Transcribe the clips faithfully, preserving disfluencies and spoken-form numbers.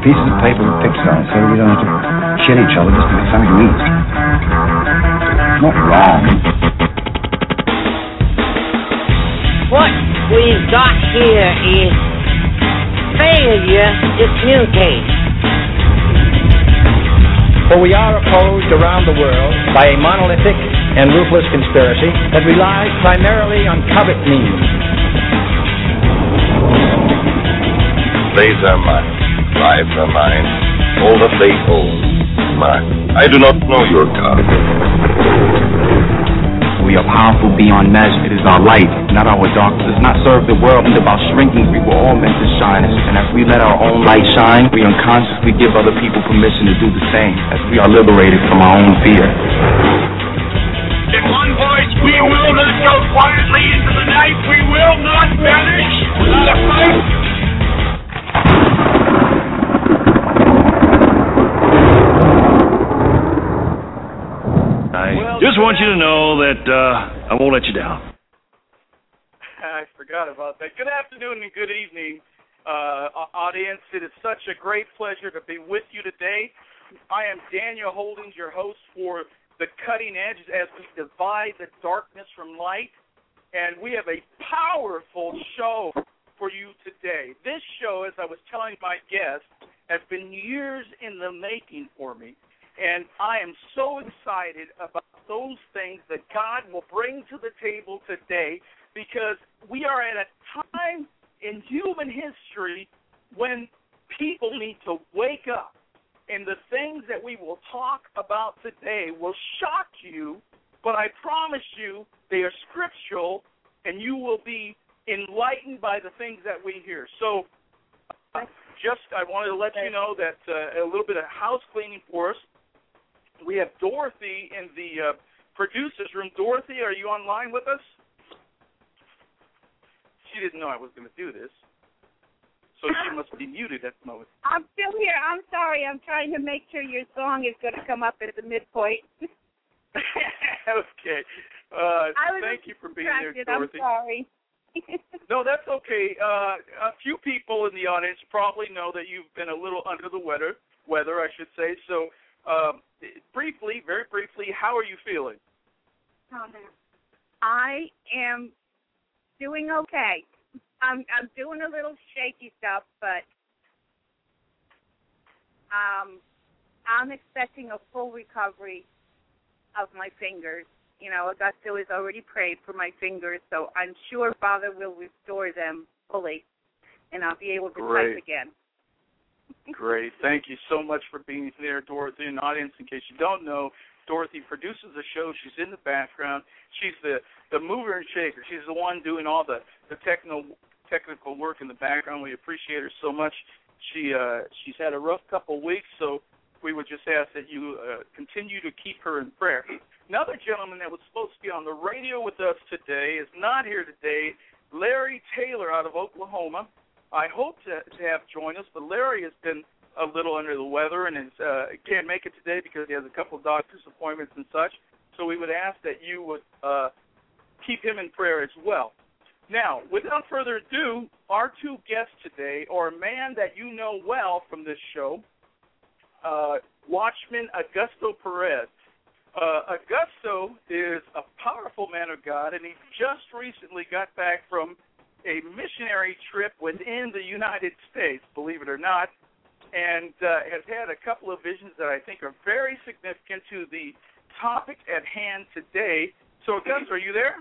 pieces of paper with pictures on it so we don't have to shit each other just to make something to eat. It's not wrong. What we've got here is failure to communicate. For we are opposed around the world by a monolithic and ruthless conspiracy that relies primarily on covert means. Slaves are mine, lives are mine, all that they own is mine. I do not know your God. We are powerful beyond measure. It is our light, not our darkness. It does not serve the world and about shrinking. We were all meant to shine. And as we let our own light shine, we unconsciously give other people permission to do the same, as we are liberated from our own fear. In one voice, we will not go quietly into the night. We will not vanish without a fight. I just want you to know that uh, I won't let you down. I forgot about that. Good afternoon and good evening, uh, audience. It is such a great pleasure to be with you today. I am Daniel Holdings, your host for The Cutting Edge, as we divide the darkness from light. And we have a powerful show for you today. This show, as I was telling my guests, has been years in the making for me. And I am so excited about those things that God will bring to the table today, because we are at a time in human history when people need to wake up. And the things that we will talk about today will shock you, but I promise you they are scriptural, and you will be enlightened by the things that we hear. So uh, just I wanted to let you know that uh, a little bit of house cleaning for us. We have Dorothy in the uh, producer's room. Dorothy, are you online with us? She didn't know I was going to do this, so she must be muted at the moment. I'm still here. I'm sorry. I'm trying to make sure your song is going to come up at the midpoint. Okay. Uh, thank you for being there, Dorothy. I'm sorry. No, that's okay. Uh, a few people in the audience probably know that you've been a little under the weather, weather I should say, so... Um, briefly, very briefly, how are you feeling? I am doing okay. I'm I'm doing a little shaky stuff, but um, I'm expecting a full recovery of my fingers. You know, Augusto has already prayed for my fingers, so I'm sure Father will restore them fully, and I'll be able to Great. type again. Great. Thank you so much for being there, Dorothy. And audience, in case you don't know, Dorothy produces the show. She's in the background. She's the, the mover and shaker. She's the one doing all the, the technical technical work in the background. We appreciate her so much. She uh, she's had a rough couple of weeks, so we would just ask that you uh, continue to keep her in prayer. Another gentleman that was supposed to be on the radio with us today is not here today, Larry Taylor out of Oklahoma. I hope to, to have joined us, but Larry has been a little under the weather and is, uh, can't make it today because he has a couple of doctor's appointments and such. So we would ask that you would uh, keep him in prayer as well. Now, without further ado, our two guests today are a man that you know well from this show, uh, Watchman Augusto Perez. Uh, Augusto is a powerful man of God, and he just recently got back from a missionary trip within the United States, believe it or not, and uh, has had a couple of visions that I think are very significant to the topic at hand today. So, Augusto, are you there?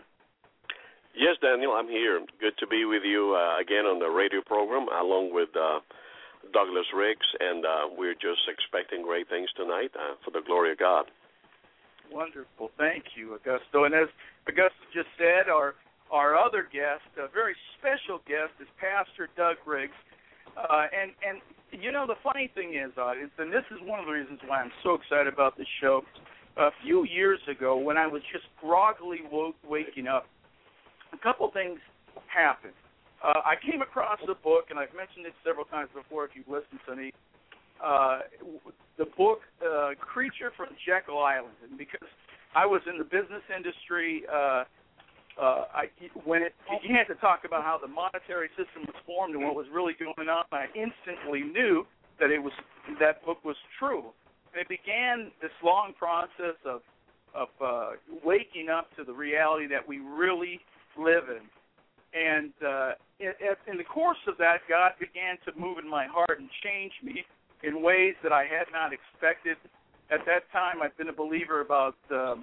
Yes, Daniel, I'm here. Good to be with you uh, again on the radio program, along with uh, Douglas Riggs, and uh, we're just expecting great things tonight uh, for the glory of God. Wonderful. Thank you, Augusto. And as Augusto just said, our Our other guest, a very special guest, is Pastor Doug Riggs. Uh, and, and, you know, the funny thing is, audience, and this is one of the reasons why I'm so excited about this show, a few years ago when I was just groggily woke, waking up, a couple things happened. Uh, I came across a book, and I've mentioned it several times before if you've listened to me, uh, the book uh, Creature from Jekyll Island. And because I was in the business industry, uh, Uh, I, when it began to talk about how the monetary system was formed and what was really going on, I instantly knew that it was that book was true. And it began this long process of of uh, waking up to the reality that we really live in. And uh, in, in the course of that, God began to move in my heart and change me in ways that I had not expected. At that time, I'd been a believer about, um,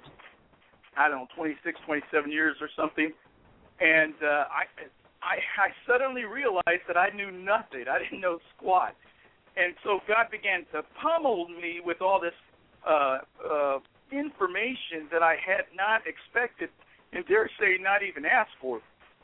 I don't know, twenty-six, twenty-seven years or something. And uh, I, I, I suddenly realized that I knew nothing. I didn't know squat. And so God began to pummel me with all this uh, uh, information that I had not expected and, dare say, not even asked for.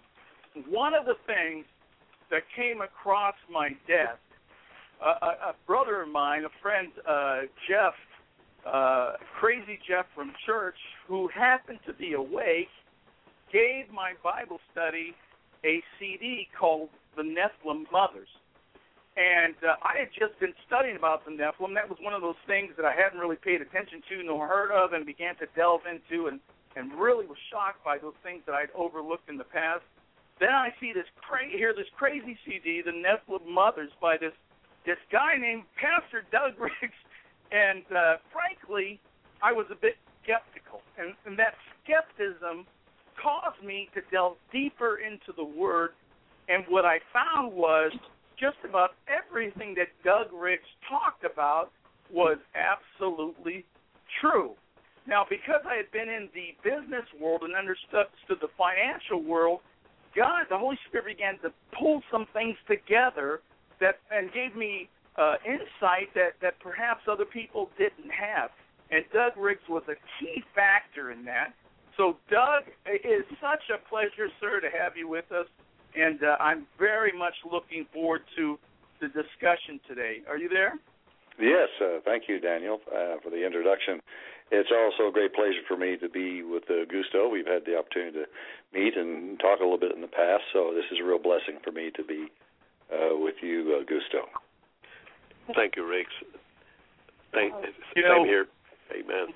One of the things that came across my desk, uh, a, a brother of mine, a friend, uh, Jeff, uh, Crazy Jeff from church, who happened to be awake, gave my Bible study a C D called The Nephilim Mothers. And uh, I had just been studying about the Nephilim. That was one of those things that I hadn't really paid attention to nor heard of and began to delve into and, and really was shocked by those things that I'd overlooked in the past. Then I see this cra- hear this crazy C D, The Nephilim Mothers, by this this guy named Pastor Doug Riggs. And uh, frankly, I was a bit skeptical. And, and that skepticism caused me to delve deeper into the Word. And what I found was just about everything that Doug Riggs talked about was absolutely true. Now, because I had been in the business world and understood the financial world, God, the Holy Spirit began to pull some things together that and gave me uh, insight that, that perhaps other people didn't have. And Doug Riggs was a key factor in that. So, Doug, it is such a pleasure, sir, to have you with us. And uh, I'm very much looking forward to the discussion today. Are you there? Yes. Uh, thank you, Daniel, uh, for the introduction. It's also a great pleasure for me to be with uh, Gusto. We've had the opportunity to meet and talk a little bit in the past, so this is a real blessing for me to be uh, with you, uh, Gusto. Thank you, Riggs. Thank, you same know, here. Amen.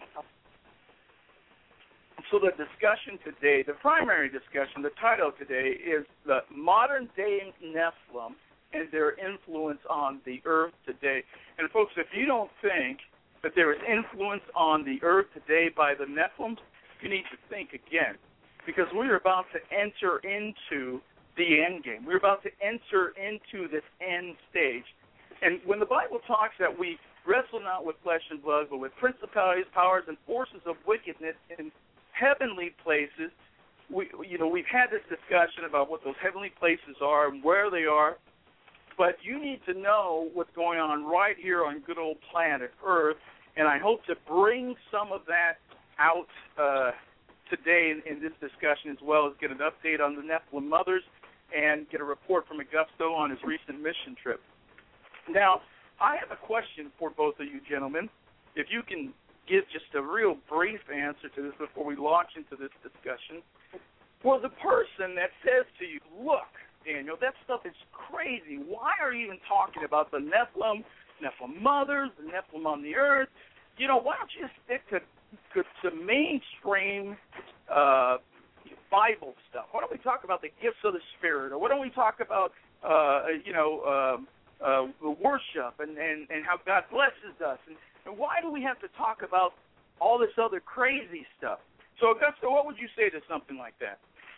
So the discussion today, the primary discussion, the title today is the modern-day Nephilim and their influence on the earth today. And folks, if you don't think that there is influence on the earth today by the Nephilim, you need to think again, because we're about to enter into the end game. We're about to enter into this end stage. And when the Bible talks that we wrestle not with flesh and blood, but with principalities, powers, and forces of wickedness in heavenly places, we, you know, we've had this discussion about what those heavenly places are and where they are, but you need to know what's going on right here on good old planet Earth, and I hope to bring some of that out uh, today in, in this discussion, as well as get an update on the Nephilim Mothers and get a report from Augusto on his recent mission trip. Now, I have a question for both of you gentlemen. If you can give just a real brief answer to this before we launch into this discussion. For the person that says to you, look, Daniel, that stuff is crazy. Why are you even talking about the Nephilim, Nephilim Mothers, the Nephilim on the earth? You know, why don't you just stick to, to, to mainstream uh, Bible stuff? Why don't we talk about the gifts of the Spirit? Or why don't we talk about, uh, you know, um, uh, the worship and, and, and how God blesses us? And, And why do we have to talk about all this other crazy stuff? So, Augusto, what would you say to something like that?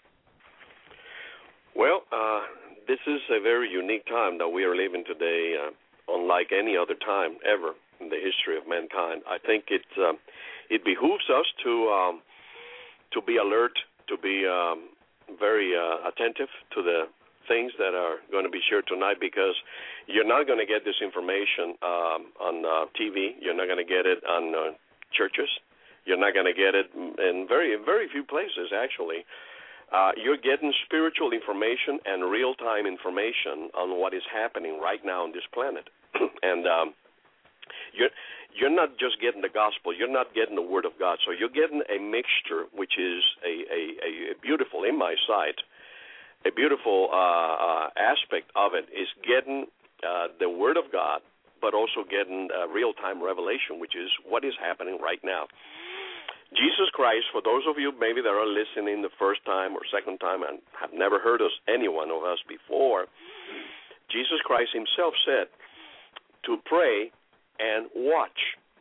Well, uh, this is a very unique time that we are living today, uh, unlike any other time ever in the history of mankind. I think it uh, it behooves us to um, to be alert, to be um, very uh, attentive to the things that are going to be shared tonight, because you're not going to get this information um, on uh, T V. You're not going to get it on uh, churches. You're not going to get it in very, very few places, actually. Uh, you're getting spiritual information and real-time information on what is happening right now on this planet. and um, you're, you're not just getting the gospel. You're not getting the Word of God. So you're getting a mixture, which is a, a, a beautiful, in my sight, a beautiful uh, uh, aspect of it is getting uh, the Word of God, but also getting uh, real-time revelation, which is what is happening right now. Jesus Christ, for those of you maybe that are listening the first time or second time and have never heard of any one of us before, Jesus Christ himself said to pray and watch.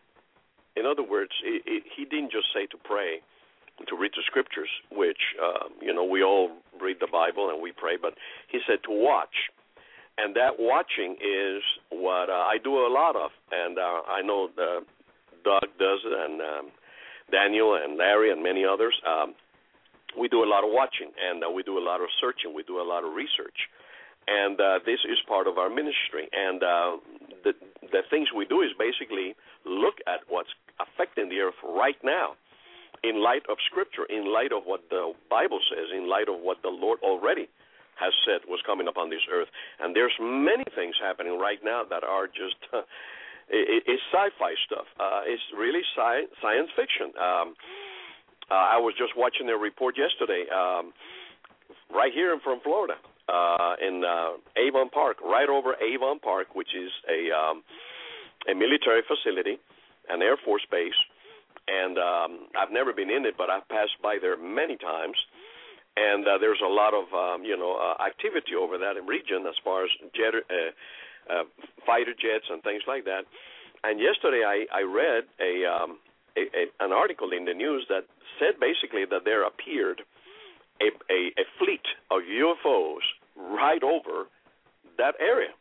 In other words, it, it, he didn't just say to pray, to read the scriptures, which, uh, you know, we all read the Bible and we pray, but he said to watch. And that watching is what uh, I do a lot of. And uh, I know uh, Doug does it, and um, Daniel and Larry and many others. Um, we do a lot of watching, and uh, we do a lot of searching. We do a lot of research. And uh, this is part of our ministry. And uh, the, the things we do is basically look at what's affecting the earth right now in light of Scripture, in light of what the Bible says, in light of what the Lord already has said was coming upon this earth. And there's many things happening right now that are just, uh, it, it's sci-fi stuff. Uh, it's really sci- science fiction. Um, uh, I was just watching a report yesterday, um, right here from Florida, uh, in uh, Avon Park, right over Avon Park, which is a, um, a military facility, an Air Force base. And um, I've never been in it, but I've passed by there many times. And uh, there's a lot of, um, you know, uh, activity over that region as far as jet, uh, uh, fighter jets and things like that. And yesterday I, I read a, um, a, a an article in the news that said basically that there appeared a, a, a fleet of U F Os right over that area.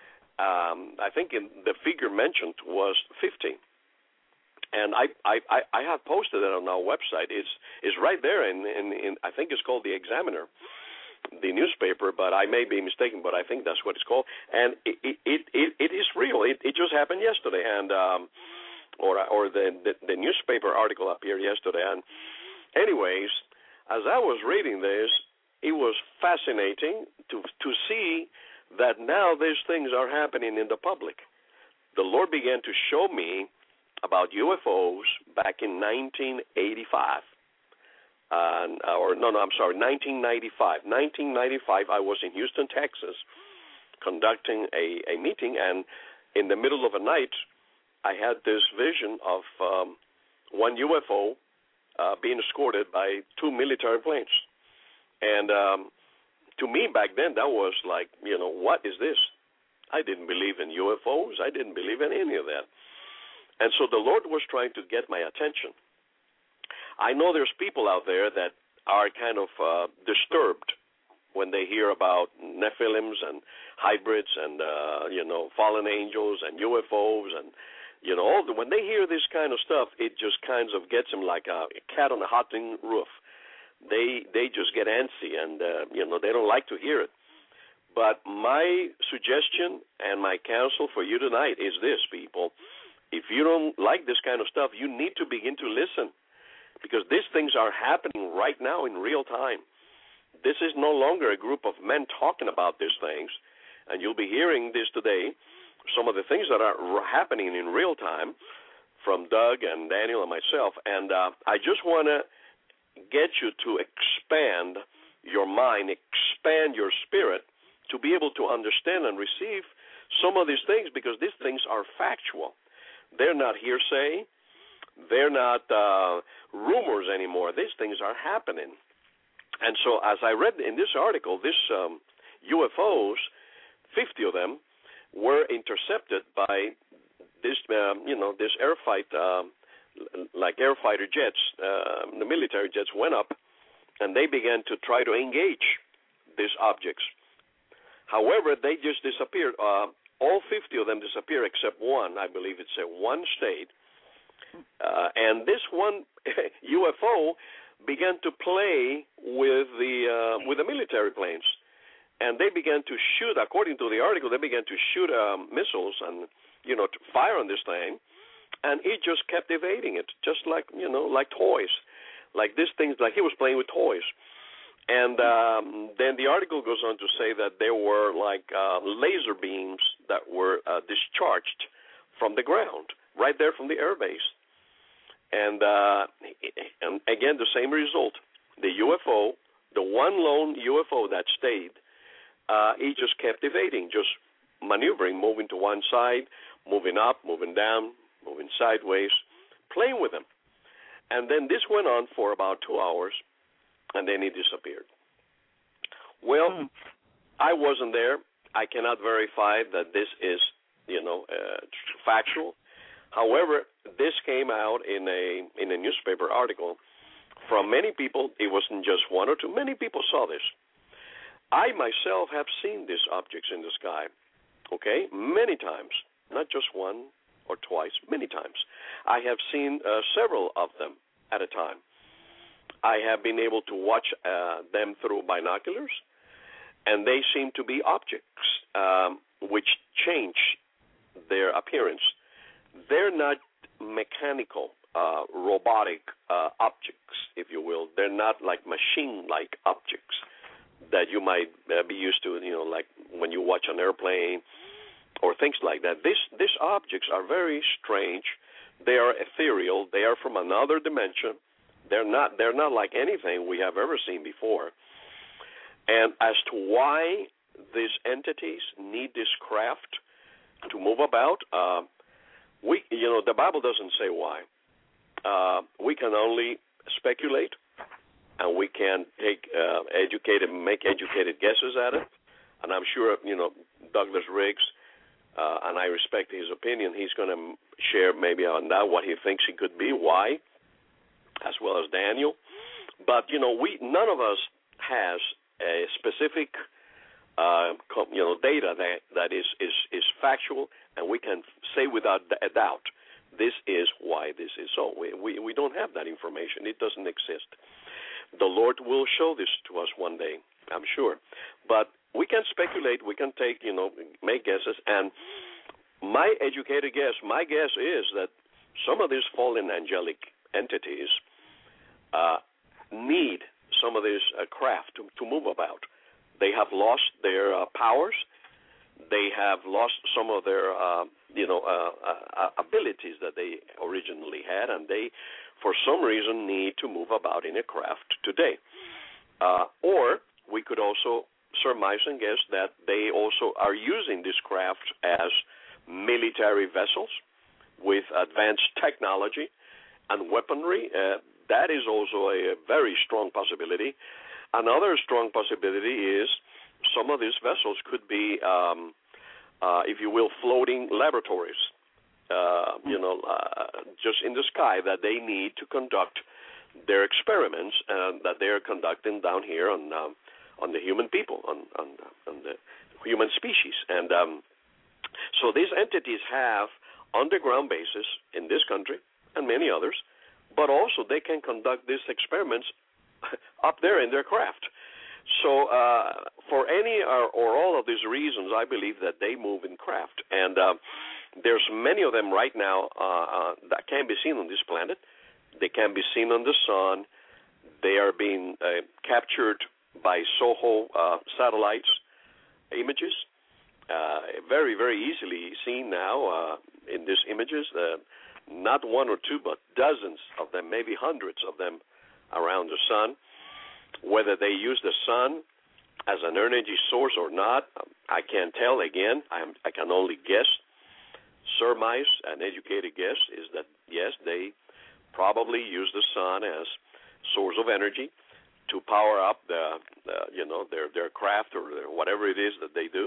Um, I think in the figure mentioned was fifty. And I, I, I have posted it on our website. It's it's right there, in, in, in I think it's called the Examiner, the newspaper, but I may be mistaken, but I think that's what it's called. And it it, it, it is real. It, it just happened yesterday, and um, or or the, the the newspaper article appeared yesterday. And anyways, as I was reading this, it was fascinating to to see that now these things are happening in the public. The Lord began to show me about U F Os back in nineteen eighty-five, uh, or no, no, I'm sorry, nineteen ninety-five. nineteen ninety-five, I was in Houston, Texas, conducting a, a meeting, and in the middle of the night, I had this vision of um, one U F O uh, being escorted by two military planes. And um, to me back then, that was like, you know, what is this? I didn't believe in U F Os. I didn't believe in any of that. And so the Lord was trying to get my attention. I know there's people out there that are kind of uh, disturbed when they hear about Nephilims and hybrids and, uh, you know, fallen angels and U F Os and, you know, all the, when they hear this kind of stuff, it just kind of gets them like a cat on a hot tin roof. They they just get antsy and, uh, you know, they don't like to hear it. But my suggestion and my counsel for you tonight is this, people. If you don't like this kind of stuff, you need to begin to listen, because these things are happening right now in real time. This is no longer a group of men talking about these things, and you'll be hearing this today, some of the things that are happening in real time from Doug and Daniel and myself. And uh, I just want to get you to expand your mind, expand your spirit, to be able to understand and receive some of these things, because these things are factual. They're not hearsay. They're not uh, rumors anymore. These things are happening. And so as I read in this article, this um, U F Os, fifty of them, were intercepted by this, um, you know, this air fight, um, like air fighter jets. Uh, the military jets went up, and they began to try to engage these objects. However, they just disappeared. Uh, All fifty of them disappear except one. I believe it's a one state. Uh, and this one U F O began to play with the uh, with the military planes. And they began to shoot, according to the article, they began to shoot um, missiles and, you know, to fire on this thing. And it just kept evading it, just like, you know, like toys. Like this thing, like he was playing with toys. And um, then the article goes on to say that there were like uh, laser beams that were uh, discharged from the ground, right there from the air base. And, uh, and again, the same result. The U F O, the one lone U F O that stayed, uh, he just kept evading, just maneuvering, moving to one side, moving up, moving down, moving sideways, playing with them. And then this went on for about two hours. And then he disappeared. Well, mm. I wasn't there. I cannot verify that this is you know, uh, factual. However, this came out in a in a newspaper article from many people. It wasn't just one or two. Many people saw this. I myself have seen these objects in the sky, okay, many times, not just one or twice, many times. I have seen uh, several of them at a time. I have been able to watch uh, them through binoculars, and they seem to be objects um, which change their appearance. They're not mechanical, uh, robotic uh, objects, if you will. They're not like machine-like objects that you might uh, be used to, you know, like when you watch an airplane or things like that. This, these objects are very strange. They are ethereal. They are from another dimension. They're not, they're not like anything we have ever seen before. And as to why these entities need this craft to move about, uh, we, you know, the Bible doesn't say why. Uh, we can only speculate, and we can take uh, educated, make educated guesses at it. And I'm sure, you know, Douglas Riggs, uh, and I respect his opinion, he's going to share maybe on that what he thinks it could be, why, as well as Daniel. But, you know, we none of us has a specific, uh, you know, data that, that is, is, is factual, and we can say without a doubt, this is why this is so. We, we, we don't have that information. It doesn't exist. The Lord will show this to us one day, I'm sure. But we can speculate. We can take, you know, make guesses. And my educated guess, my guess is that some of these fallen angelic entities uh, need some of this uh, craft to, to move about. They have lost their uh, powers. They have lost some of their, uh, you know, uh, uh, abilities that they originally had, and they, for some reason, need to move about in a craft today. Uh, or we could also surmise and guess that they also are using this craft as military vessels with advanced technology and weaponry. Uh, that is also a very strong possibility. Another strong possibility is some of these vessels could be, um, uh, if you will, floating laboratories, uh, you know, uh, just in the sky that they need to conduct their experiments uh, that they are conducting down here on um, on the human people, on, on, on the human species. And um, so these entities have underground bases in this country and many others, but also they can conduct these experiments up there in their craft. So uh, for any or, or all of these reasons, I believe that they move in craft. And uh, there's many of them right now uh, uh, that can be seen on this planet. They can be seen on the sun. They are being uh, captured by SOHO uh, satellites images, uh, very, very easily seen now uh, in these images. Uh, not one or two, but dozens of them, maybe hundreds of them around the sun. Whether they use the sun as an energy source or not, I can't tell. Again, I'm, I can only guess. Surmise, an educated guess, is that, yes, they probably use the sun as source of energy to power up the, the you know, their, their craft or their, whatever it is that they do.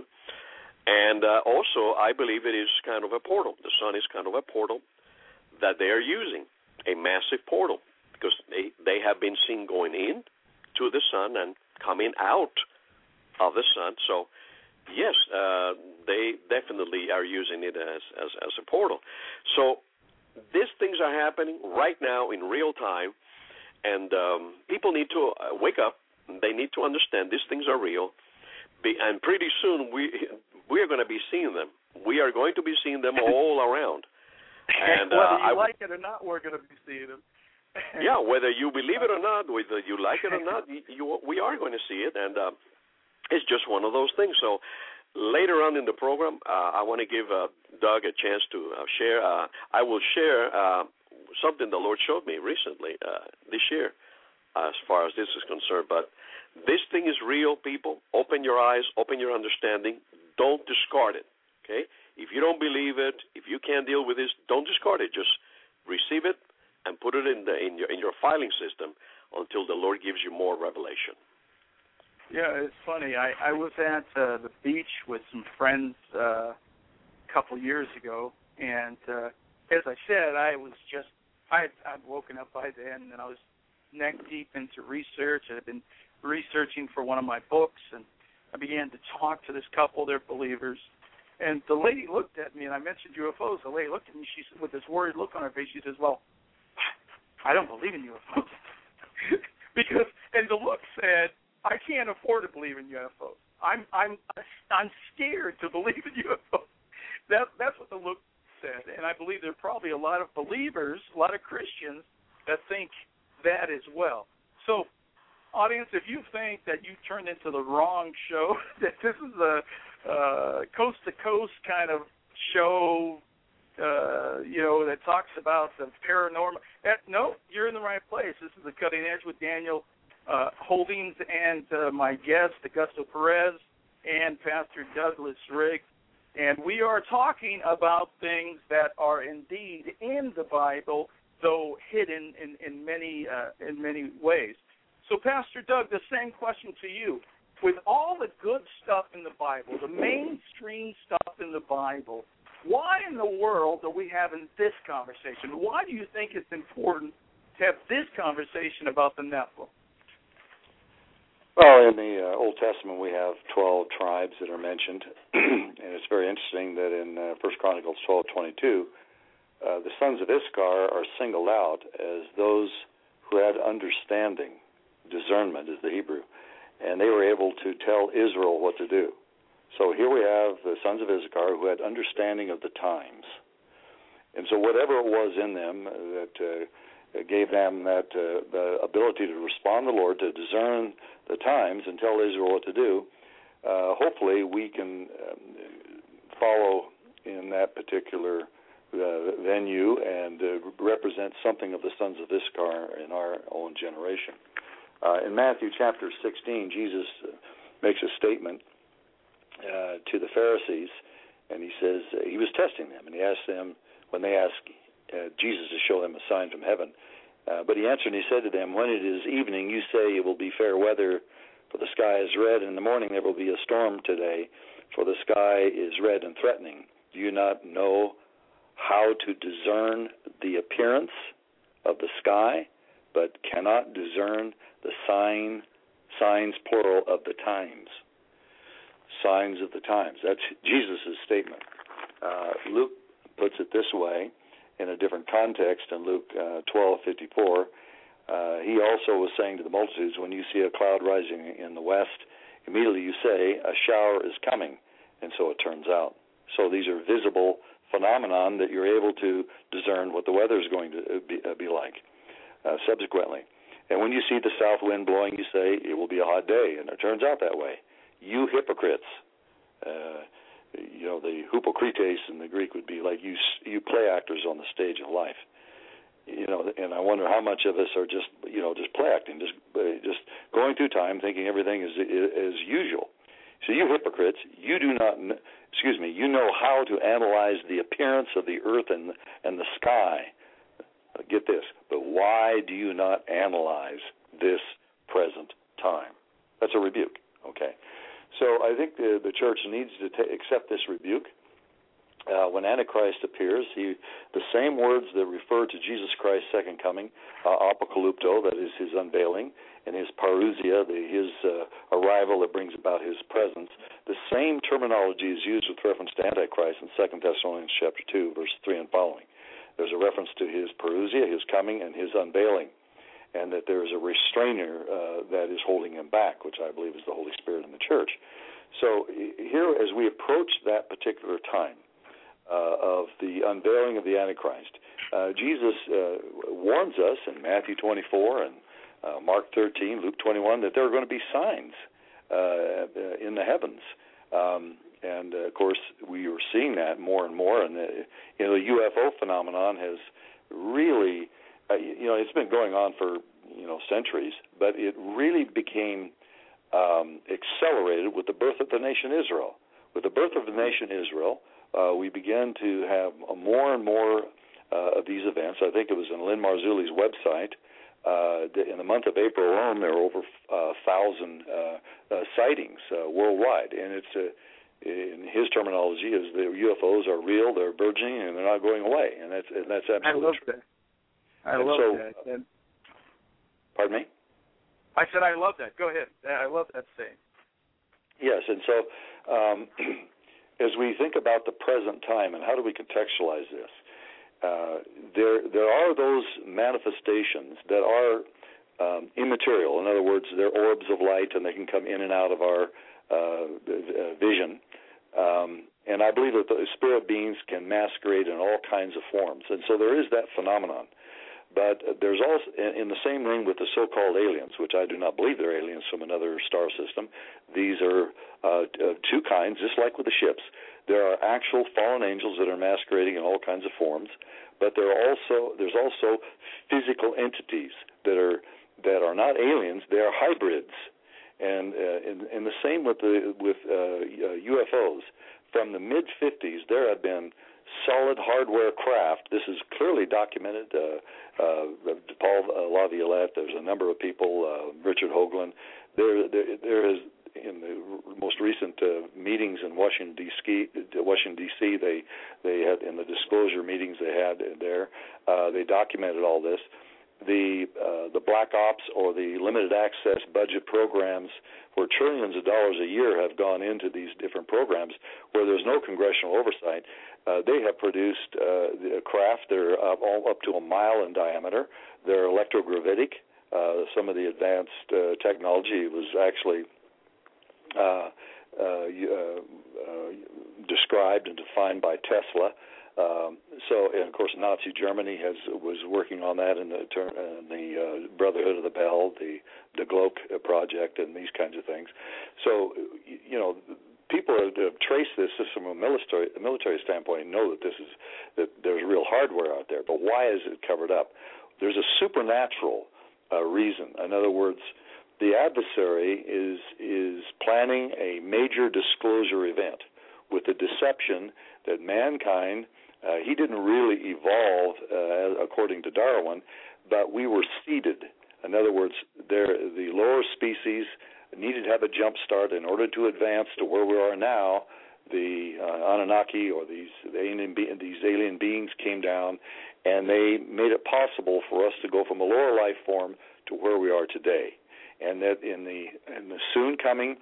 And uh, also, I believe it is kind of a portal. The sun is kind of a portal that they are using, a massive portal, because they, they have been seen going in to the sun and coming out of the sun. So, yes, uh, they definitely are using it as, as, as a portal. So these things are happening right now in real time, and um, people need to uh, wake up. They need to understand these things are real, be, and pretty soon we we are going to be seeing them. We are going to be seeing them all around. And uh, whether you I, like it or not, we're going to be seeing them. Yeah, whether you believe it or not, whether you like it or not, you, you, we are going to see it, and uh, it's just one of those things. So later on in the program, uh, I want to give uh, Doug a chance to uh, share. Uh, I will share uh, something the Lord showed me recently uh, this year, uh, as far as this is concerned. But this thing is real, people. Open your eyes, open your understanding. Don't discard it, okay? If you don't believe it, if you can't deal with this, don't discard it. Just receive it and put it in the in your in your filing system until the Lord gives you more revelation. Yeah, it's funny. I, I was at uh, the beach with some friends uh, a couple years ago, and uh, as I said, I was just I I'd woken up by then, and I was neck deep into research. I'd been researching for one of my books, and I began to talk to this couple. They're believers, and the lady looked at me, and I mentioned U F Os. The lady looked at me. She said, with this worried look on her face, she says, "Well, I don't believe in U F Os." Because, and the look said, I can't afford to believe in U F Os. I'm I'm I'm scared to believe in U F Os. That that's what the look said, and I believe there are probably a lot of believers, a lot of Christians that think that as well. So, audience, if you think that you turned into the wrong show, that this is a uh, coast to coast kind of show, uh, you know, that talks about the paranormal. That, no, you're in the right place. This is The Cutting Edge with Daniel uh, Holdings and uh, my guest, Augusto Perez, and Pastor Douglas Riggs. And we are talking about things that are indeed in the Bible, though hidden in, in many uh, in many ways. So, Pastor Doug, the same question to you. With all the good stuff in the Bible, the mainstream stuff in the Bible, why in the world are we having this conversation? Why do you think it's important to have this conversation about the Nephilim? Well, in the uh, Old Testament, we have twelve tribes that are mentioned, and it's very interesting that in uh, First Chronicles twelve twenty-two, uh, the sons of Issachar are singled out as those who had understanding. Discernment is the Hebrew, and they were able to tell Israel what to do. So here we have the sons of Issachar who had understanding of the times. And so whatever it was in them that uh, gave them that uh, the ability to respond to the Lord, to discern the times and tell Israel what to do, uh, hopefully we can um, follow in that particular uh, venue and uh, represent something of the sons of Issachar in our own generation. Uh, in Matthew chapter sixteen, Jesus uh, makes a statement uh, to the Pharisees, and he says uh, he was testing them, and he asked them, when they asked uh, Jesus to show them a sign from heaven, uh, but he answered and he said to them, when it is evening, you say it will be fair weather, for the sky is red, and in the morning there will be a storm today, for the sky is red and threatening. Do you not know how to discern the appearance of the sky, but cannot discern the sign, signs, plural, of the times? Signs of the times. That's Jesus' statement. Uh, Luke puts it this way in a different context in Luke uh, twelve fifty-four. Uh, he also was saying to the multitudes, when you see a cloud rising in the west, immediately you say, a shower is coming, and so it turns out. So these are visible phenomenon that you're able to discern what the weather is going to be, uh, be like uh, subsequently. And when you see the south wind blowing, you say, it will be a hot day, and it turns out that way. You hypocrites. Uh, you know, the hypocrites in the Greek would be like you you play actors on the stage of life. You know, and I wonder how much of us are just, you know, just play acting, just uh, just going through time thinking everything is as usual. So you hypocrites, you do not, excuse me, you know how to analyze the appearance of the earth and and the sky. Get this, but why do you not analyze this present time? That's a rebuke, okay? So I think the, the church needs to ta- accept this rebuke. Uh, when Antichrist appears, he the same words that refer to Jesus Christ's second coming, uh, apocalypto, that is his unveiling, and his parousia, the, his uh, arrival that brings about his presence, the same terminology is used with reference to Antichrist in Second Thessalonians chapter two, verse three and following. There's a reference to his parousia, his coming, and his unveiling, and that there is a restrainer uh, that is holding him back, which I believe is the Holy Spirit in the church. So here, as we approach that particular time uh, of the unveiling of the Antichrist, uh, Jesus uh, warns us in Matthew twenty-four and uh, Mark thirteen, Luke twenty-one, that there are going to be signs uh, in the heavens. Um, And, uh, of course, we are seeing that more and more. And, the, you know, the U F O phenomenon has really, uh, you know, it's been going on for, you know, centuries, but it really became um, accelerated with the birth of the nation Israel. With the birth of the nation Israel, uh, we began to have more and more uh, of these events. I think it was on Lynn Marzulli's website. Uh, in the month of April alone, there were over uh, one thousand uh, uh, sightings uh, worldwide. And it's a in his terminology, is the U F Os are real, they're burgeoning, and they're not going away, and that's and that's absolutely I love true. that. I and love so, that. And pardon me? I said I love that. Go ahead. I love that saying. Yes, and so um, as we think about the present time and how do we contextualize this, uh, there there are those manifestations that are um, immaterial. In other words, they're orbs of light, and they can come in and out of our uh, vision. Um, and I believe that the spirit beings can masquerade in all kinds of forms. And so there is that phenomenon. But there's also, in the same ring with the so-called aliens, which I do not believe they're aliens from another star system, these are uh, two kinds, just like with the ships. There are actual fallen angels that are masquerading in all kinds of forms, but there are also there's also physical entities that are that are not aliens, they are hybrids. And uh, in, in the same with the with uh, U F Os. From the mid fifties, there have been solid hardware craft. This is clearly documented. Uh, uh, Paul Laviolette, there's a number of people, uh, Richard Hoagland. There, there, there is, in the most recent uh, meetings in Washington, D C, Washington, D C, they, they had, in the disclosure meetings they had there, uh, they documented all this. The uh, the black ops or the limited access budget programs where trillions of dollars a year have gone into these different programs where there's no congressional oversight, uh, they have produced uh, the craft that are up, all up to a mile in diameter. They're electrogravitic. Uh, some of the advanced uh, technology was actually uh, uh, uh, uh, described and defined by Tesla. Um, so, and of course, Nazi Germany has was working on that in the, in the uh, Brotherhood of the Bell, the the Glock project, and these kinds of things. So, you know, people have, have traced this just from a military a military standpoint and know that this is that there's real hardware out there. But why is it covered up? There's a supernatural uh, reason. In other words, the adversary is is planning a major disclosure event with the deception that mankind. Uh, he didn't really evolve, uh, according to Darwin, but we were seeded. In other words, there, the lower species needed to have a jump start in order to advance to where we are now. The uh, Anunnaki or these the alien be- these alien beings came down, and they made it possible for us to go from a lower life form to where we are today. And that in the in the soon coming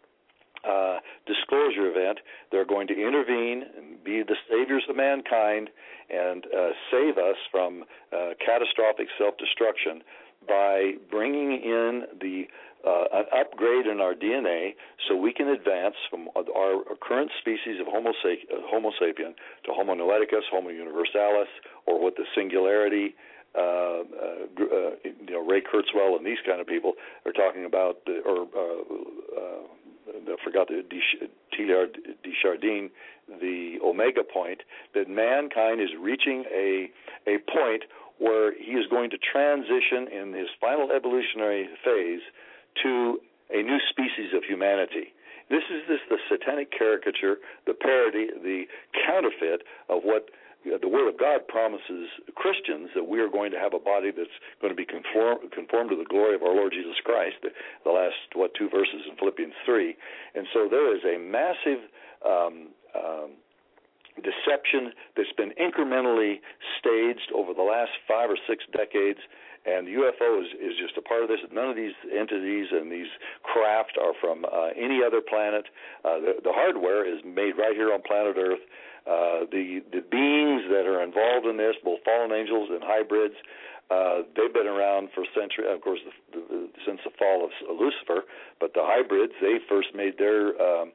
Uh, disclosure event, they're going to intervene and be the saviors of mankind and uh, save us from uh, catastrophic self-destruction by bringing in the uh, an upgrade in our D N A so we can advance from our current species of Homo, sap- Homo sapien to Homo noeticus, Homo universalis, or what the singularity Uh, uh, uh, you know, Ray Kurzweil and these kind of people are talking about, or uh, uh, I forgot the Teilhard de Chardin, the omega point, that mankind is reaching a a point where he is going to transition in his final evolutionary phase to a new species of humanity. This is this the satanic caricature, the parody, the counterfeit of what the Word of God promises Christians, that we are going to have a body that's going to be conform, conformed to the glory of our Lord Jesus Christ, the, the last, what, two verses in Philippians three. And so there is a massive um, um, deception that's been incrementally staged over the last five or six decades, and the U F O is, is just a part of this. None of these entities and these craft are from uh, any other planet. Uh, the, the hardware is made right here on planet Earth. Uh, the the beings that are involved in this, both fallen angels and hybrids, uh, they've been around for centuries, of course, the, the, the, since the fall of Lucifer. But the hybrids, they first made their um,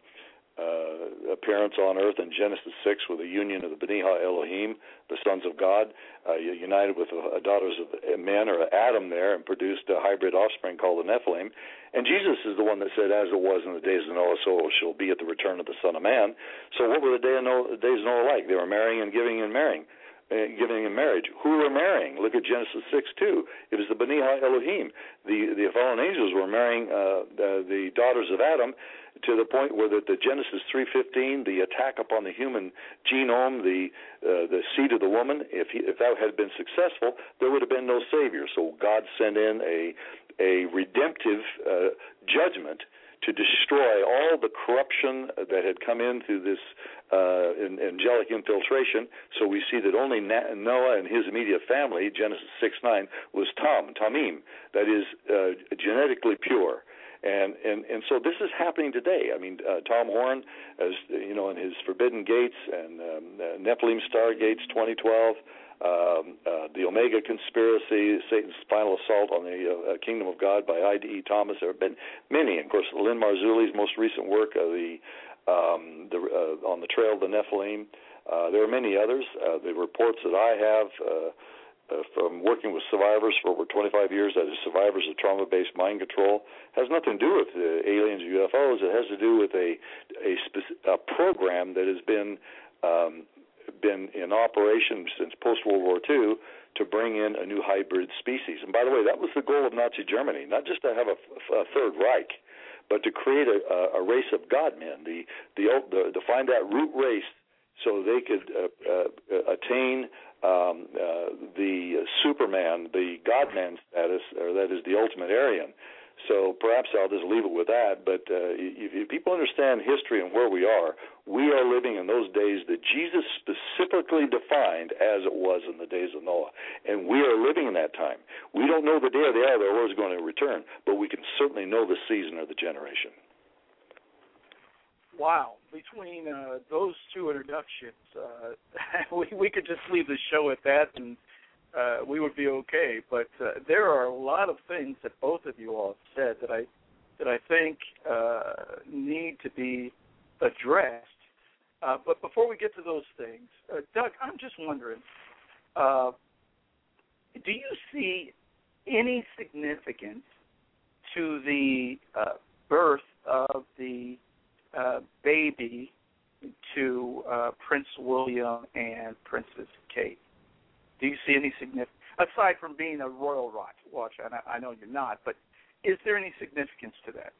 uh, appearance on Earth in Genesis six with the union of the B'nai Elohim, the sons of God, uh, united with the uh, daughters of men, or Adam there, and produced a hybrid offspring called the Nephilim. And Jesus is the one that said, as it was in the days of Noah, so it shall be at the return of the Son of Man. So what were the day of Noah, days of Noah like? They were marrying and giving and marrying, uh, giving in marriage. Who were marrying? Look at Genesis six two. It was the B'nai Elohim. The, the fallen angels were marrying uh, the, the daughters of Adam, to the point where the, the Genesis three fifteen, the attack upon the human genome, the uh, the seed of the woman, if he, if that had been successful, there would have been no Savior. So God sent in a a redemptive uh, judgment to destroy all the corruption that had come in through this uh, angelic infiltration. So we see that only Noah and his immediate family, Genesis six nine, was Tam, Tamim, that is uh, genetically pure. And, and and so this is happening today. I mean, uh, Tom Horn, as you know, in his Forbidden Gates and um, uh, Nephilim Stargates twenty twelve, um, uh, the Omega Conspiracy, Satan's Final Assault on the uh, Kingdom of God by I D E Thomas. There have been many. And of course, Lynn Marzulli's most recent work, uh, the um, the uh, on the Trail of the Nephilim. Uh, there are many others. Uh, the reports that I have. Uh, Uh, from working with survivors for over twenty-five years, that is survivors of trauma-based mind control, has nothing to do with uh, aliens or U F Os. It has to do with a a, speci- a program that has been um, been in operation since post-World War Two to bring in a new hybrid species. And by the way, that was the goal of Nazi Germany, not just to have a, a Third Reich, but to create a, a race of God-men, the, the, the, to find that root race so they could uh, uh, attain Um, uh, the Superman, the God-man status, or that is the ultimate Aryan. So perhaps I'll just leave it with that. But uh, if, if people understand history and where we are, we are living in those days that Jesus specifically defined as it was in the days of Noah. And we are living in that time. We don't know the day or the hour the Lord is going to return, but we can certainly know the season or the generation. Wow. Between uh, those two introductions, uh, we, we could just leave the show at that and uh, we would be okay. But uh, there are a lot of things that both of you all have said that I that I think uh, need to be addressed. Uh, but before we get to those things, uh, Doug, I'm just wondering, uh, do you see any significance to the uh, birth of the Uh, baby to uh, Prince William and Princess Kate? Do you see any significance, aside from being a royal watcher, and I, I know you're not, but is there any significance to that?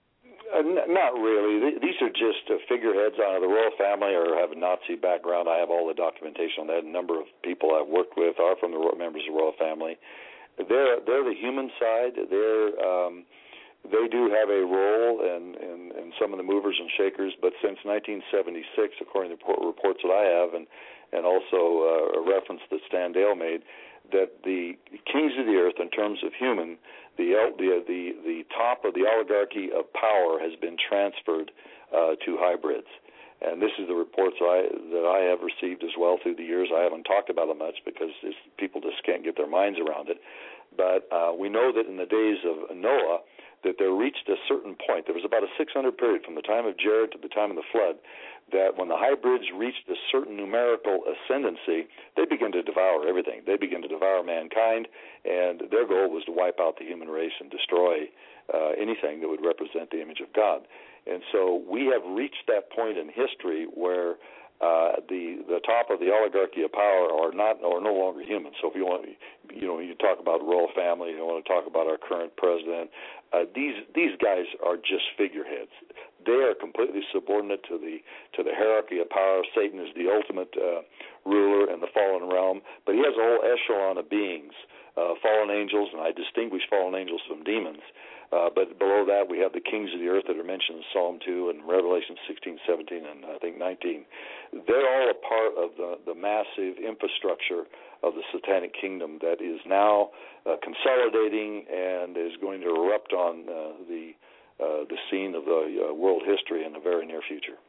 Uh, n- not really. These are just uh, figureheads out of the royal family or have a Nazi background. I have all the documentation on that. A number of people I've worked with are from the members of the royal family. They're, they're the human side. They're... Um, They do have a role in, in, in some of the movers and shakers, but since nineteen seventy-six, according to reports that I have, and, and also uh, a reference that Stan Dale made, that the kings of the earth, in terms of human, the the the, the top of the oligarchy of power has been transferred uh, to hybrids. And this is the reports I, that I have received as well through the years. I haven't talked about it much because people just can't get their minds around it. But uh, we know that in the days of Noah, that there reached a certain point. There was about a six hundred period from the time of Jared to the time of the flood, that when the hybrids reached a certain numerical ascendancy, they began to devour everything. They began to devour mankind, and their goal was to wipe out the human race and destroy uh, anything that would represent the image of God. And so we have reached that point in history where uh, the the top of the oligarchy of power are not are no longer human. So if you want, you know, you talk about the royal family, you want to talk about our current president. Uh, these these guys are just figureheads. They are completely subordinate to the to the hierarchy of power. Satan is the ultimate uh, ruler in the fallen realm, but he has a whole echelon of beings, uh, fallen angels, and I distinguish fallen angels from demons. Uh, but below that, we have the kings of the earth that are mentioned in Psalm two and Revelation sixteen, seventeen, and I think nineteen. They're all a part of the, the massive infrastructure of the satanic kingdom that is now uh, consolidating and is going to erupt on uh, the uh, the scene of the uh, world history in the very near future.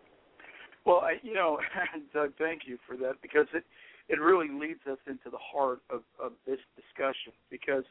Well, I, you know, Doug, thank you for that, because it, it really leads us into the heart of, of this discussion. Because,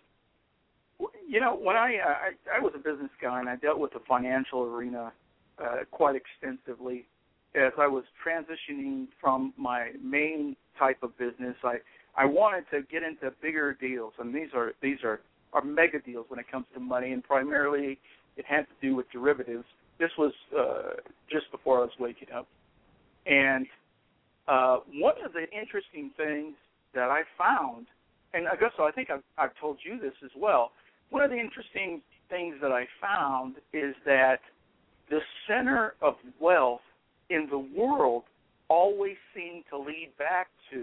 you know, when I, I I was a business guy and I dealt with the financial arena uh, quite extensively as I was transitioning from my main type of business. I I wanted to get into bigger deals, and these are these are, are mega deals when it comes to money, and primarily it had to do with derivatives. This was uh, just before I was waking up, and uh, one of the interesting things that I found, and I guess so I think I've, I've told you this as well. One of the interesting things that I found is that the center of wealth in the world always seemed to lead back to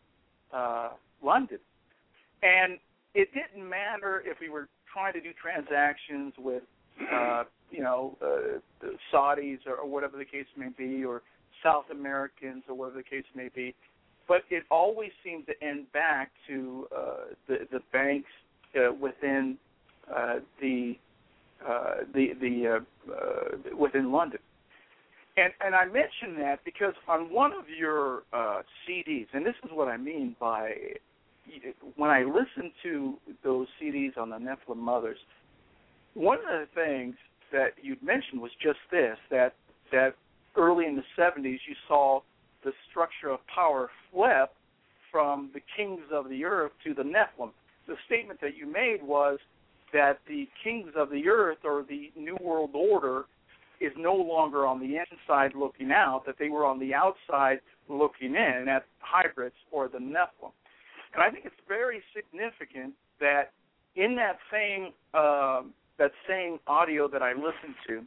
uh, London. And it didn't matter if we were trying to do transactions with uh, you know, uh, the Saudis or, or whatever the case may be, or South Americans or whatever the case may be. But it always seems to end back to uh, the the banks uh, within uh, the uh, the the uh, uh, within London. And and I mention that because on one of your uh, C Ds, and this is what I mean by when I listen to those C Ds on the Nephilim Mothers, one of the things that you'd mentioned was just this, that that early in the seventies you saw the structure of power flip from the kings of the earth to the Nephilim. The statement that you made was that the kings of the earth, or the New World Order, is no longer on the inside looking out, that they were on the outside looking in at hybrids or the Nephilim. And I think it's very significant that in that same uh, that same audio that I listened to,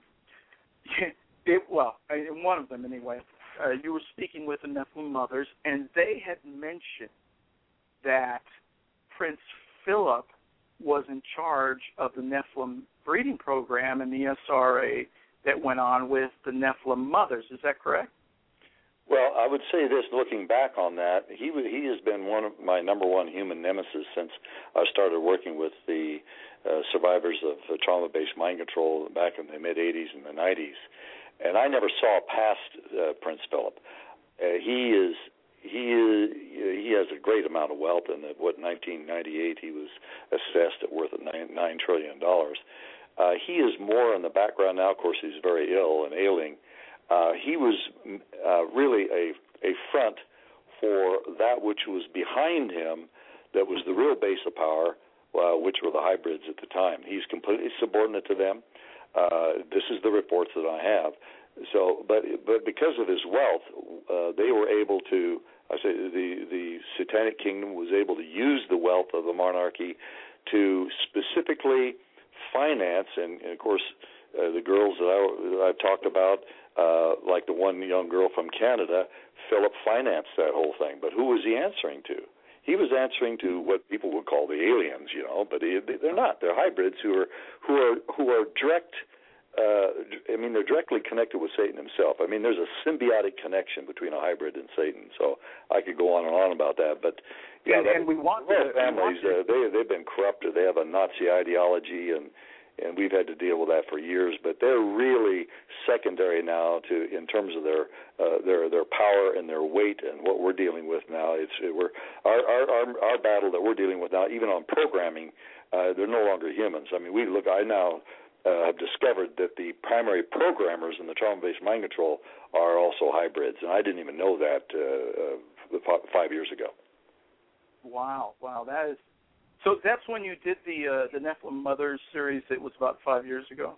it, well, in one of them anyway, uh, you were speaking with the Nephilim Mothers, and they had mentioned that Prince Philip was in charge of the Nephilim breeding program and the S R A that went on with the Nephilim Mothers. Is that correct? Well, I would say this, looking back on that, he he has been one of my number one human nemesis since I started working with the uh, survivors of uh, trauma-based mind control back in the mid-eighties and the nineties. And I never saw past uh, Prince Philip. Uh, he is he is he has a great amount of wealth, and at what nineteen ninety-eight he was assessed at worth of nine, nine trillion dollars. Uh, he is more in the background now. Of course, he's very ill and ailing. Uh, he was uh, really a, a front for that which was behind him that was the real base of power, uh, which were the hybrids at the time. He's completely subordinate to them. Uh, this is the reports that I have. So, but but because of his wealth, uh, they were able to, I say the, the Satanic Kingdom was able to use the wealth of the monarchy to specifically finance, and, and of course, uh, the girls that, I, that I've talked about, uh, like the one young girl from Canada, Philip financed that whole thing. But who was he answering to? He was answering to what people would call the aliens, you know, but he, they're not. They're hybrids who are who are who are direct. Uh, I mean, they're directly connected with Satan himself. I mean, there's a symbiotic connection between a hybrid and Satan. So I could go on and on about that, but yeah, and, that, and we want the to, families. We want to, uh, they they've been corrupted. They have a Nazi ideology, and and we've had to deal with that for years. But they're really secondary now to in terms of their uh, their their power and their weight, and what we're dealing with now. It's we're our our our, our battle that we're dealing with now, even on programming. Uh, they're no longer humans. I mean, we look. I now. Uh, have discovered that the primary programmers in the trauma-based mind control are also hybrids, and I didn't even know that uh, uh, five years ago. Wow, wow, that is so. That's when you did the uh, the Nephilim Mothers series. It was about five years ago.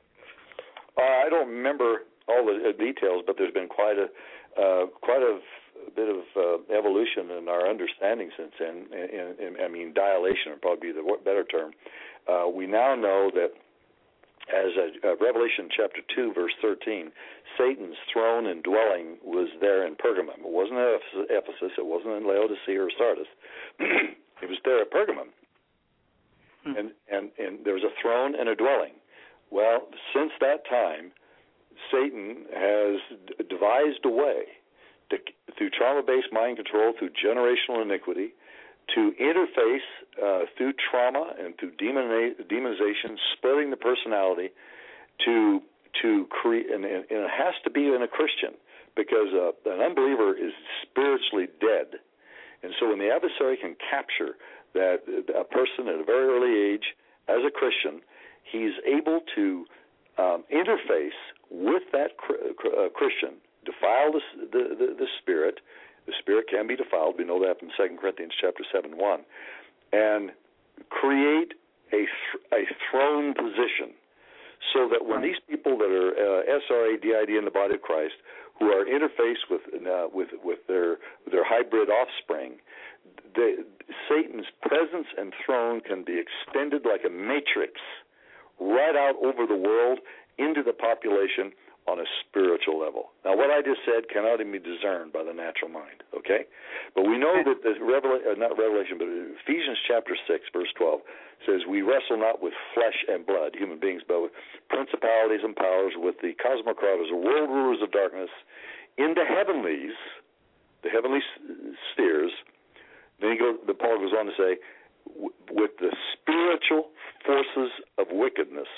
Uh, I don't remember all the uh, details, but there's been quite a uh, quite a bit of uh, evolution in our understanding since then. And, and, I mean, dilation would probably be the better term. Uh, we now know that. As a, uh, Revelation chapter two, verse thirteen, Satan's throne and dwelling was there in Pergamum. It wasn't at Ephesus. It wasn't in Laodicea or Sardis. It was there at Pergamum. Hmm. And, and, and there was a throne and a dwelling. Well, since that time, Satan has d- devised a way to, through trauma-based mind control, through generational iniquity, to interface uh, through trauma and through demoni- demonization, splitting the personality, to to create, and, and it has to be in a Christian, because uh, an unbeliever is spiritually dead, and so when the adversary can capture that a person at a very early age as a Christian, he's able to um, interface with that uh, Christian, defile the, the, the, the spirit. The spirit can be defiled. We know that from Second Corinthians chapter seven, one. And create a th- a throne position so that when these people that are uh, S R A, D I D in the body of Christ, who are interfaced with uh, with with their their hybrid offspring, they, Satan's presence and throne can be extended like a matrix right out over the world into the population on a spiritual level. Now, what I just said cannot even be discerned by the natural mind, okay? But we know that the Revelation, uh, not Revelation, but Ephesians chapter six, verse twelve, says, we wrestle not with flesh and blood, human beings, but with principalities and powers, with the cosmocrates, the world rulers of darkness, in the heavenlies, the heavenly spheres. Then he goes, the Paul goes on to say, with the spiritual forces of wickedness.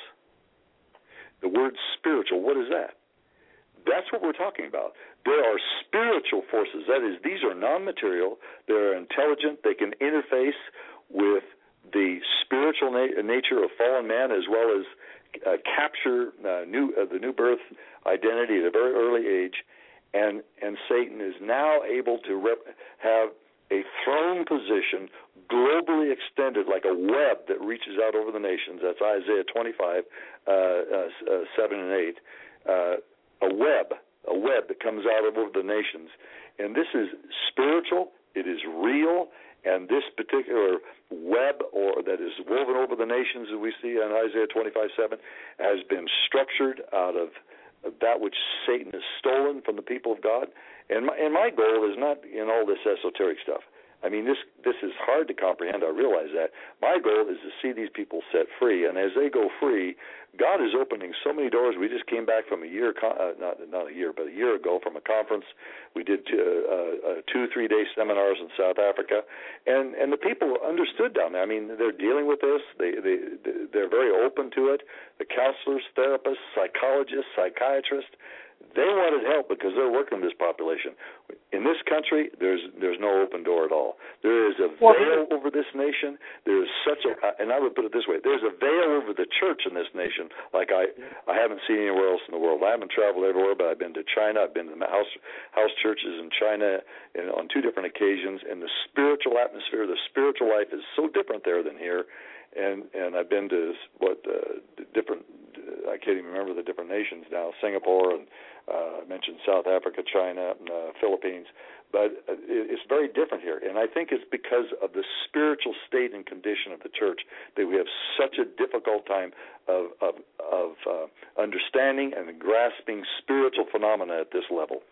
The word spiritual, what is that? That's what we're talking about. There are spiritual forces. That is, these are non-material. They're intelligent. They can interface with the spiritual na- nature of fallen man, as well as uh, capture uh, new uh, the new birth identity at a very early age. And and Satan is now able to rep- have a throne position globally extended like a web that reaches out over the nations. That's Isaiah twenty-five, uh, uh, uh, seven and eight. Uh, a web, a web that comes out over the nations. And this is spiritual, it is real, and this particular web or that is woven over the nations that we see in Isaiah twenty-five seven has been structured out of that which Satan has stolen from the people of God. And my, and my goal is not in all this esoteric stuff. I mean, this this is hard to comprehend. I realize that. My goal is to see these people set free, and as they go free, God is opening so many doors. We just came back from a year, uh, not not a year, but a year ago from a conference. We did uh, uh, two, three-day seminars in South Africa, and and the people understood down there. I mean, they're dealing with this. They they they're very open to it. The counselors, therapists, psychologists, psychiatrists. They wanted help because they're working with this population. In this country, there's there's no open door at all. There is a veil over this nation. There is such a, and I would put it this way, there's a veil over the church in this nation like I, I haven't seen anywhere else in the world. I haven't traveled everywhere, but I've been to China. I've been to house house churches in China and on two different occasions, and the spiritual atmosphere, the spiritual life is so different there than here. And and I've been to what uh, different I can't even remember the different nations now. Singapore and uh, I mentioned South Africa, China, and, uh, Philippines, but uh, it's very different here. And I think it's because of the spiritual state and condition of the church that we have such a difficult time of of, of uh, understanding and grasping spiritual phenomena at this level.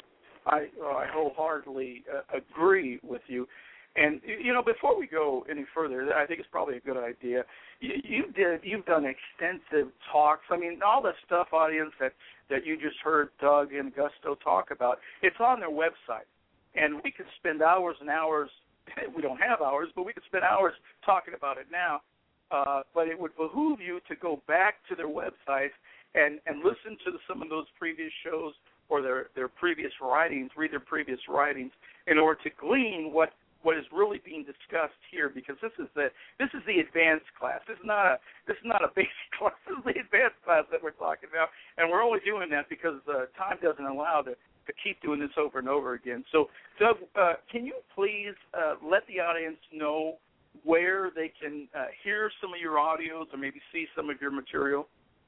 I uh, I wholeheartedly uh, agree with you. And, you know, before we go any further, I think it's probably a good idea. You, you did, you've done extensive talks. I mean, all the stuff, audience, that, that you just heard Doug and Gusto talk about, it's on their website. And we could spend hours and hours, we don't have hours, but we could spend hours talking about it now. Uh, but it would behoove you to go back to their website and, and listen to the, some of those previous shows or their, their previous writings, read their previous writings, in order to glean what what is really being discussed here, because this is the this is the advanced class. This is not a this is not a basic class. This is the advanced class that we're talking about, and we're only doing that because uh, time doesn't allow to, to keep doing this over and over again. So, Doug, uh, can you please uh, let the audience know where they can uh, hear some of your audios or maybe see some of your material?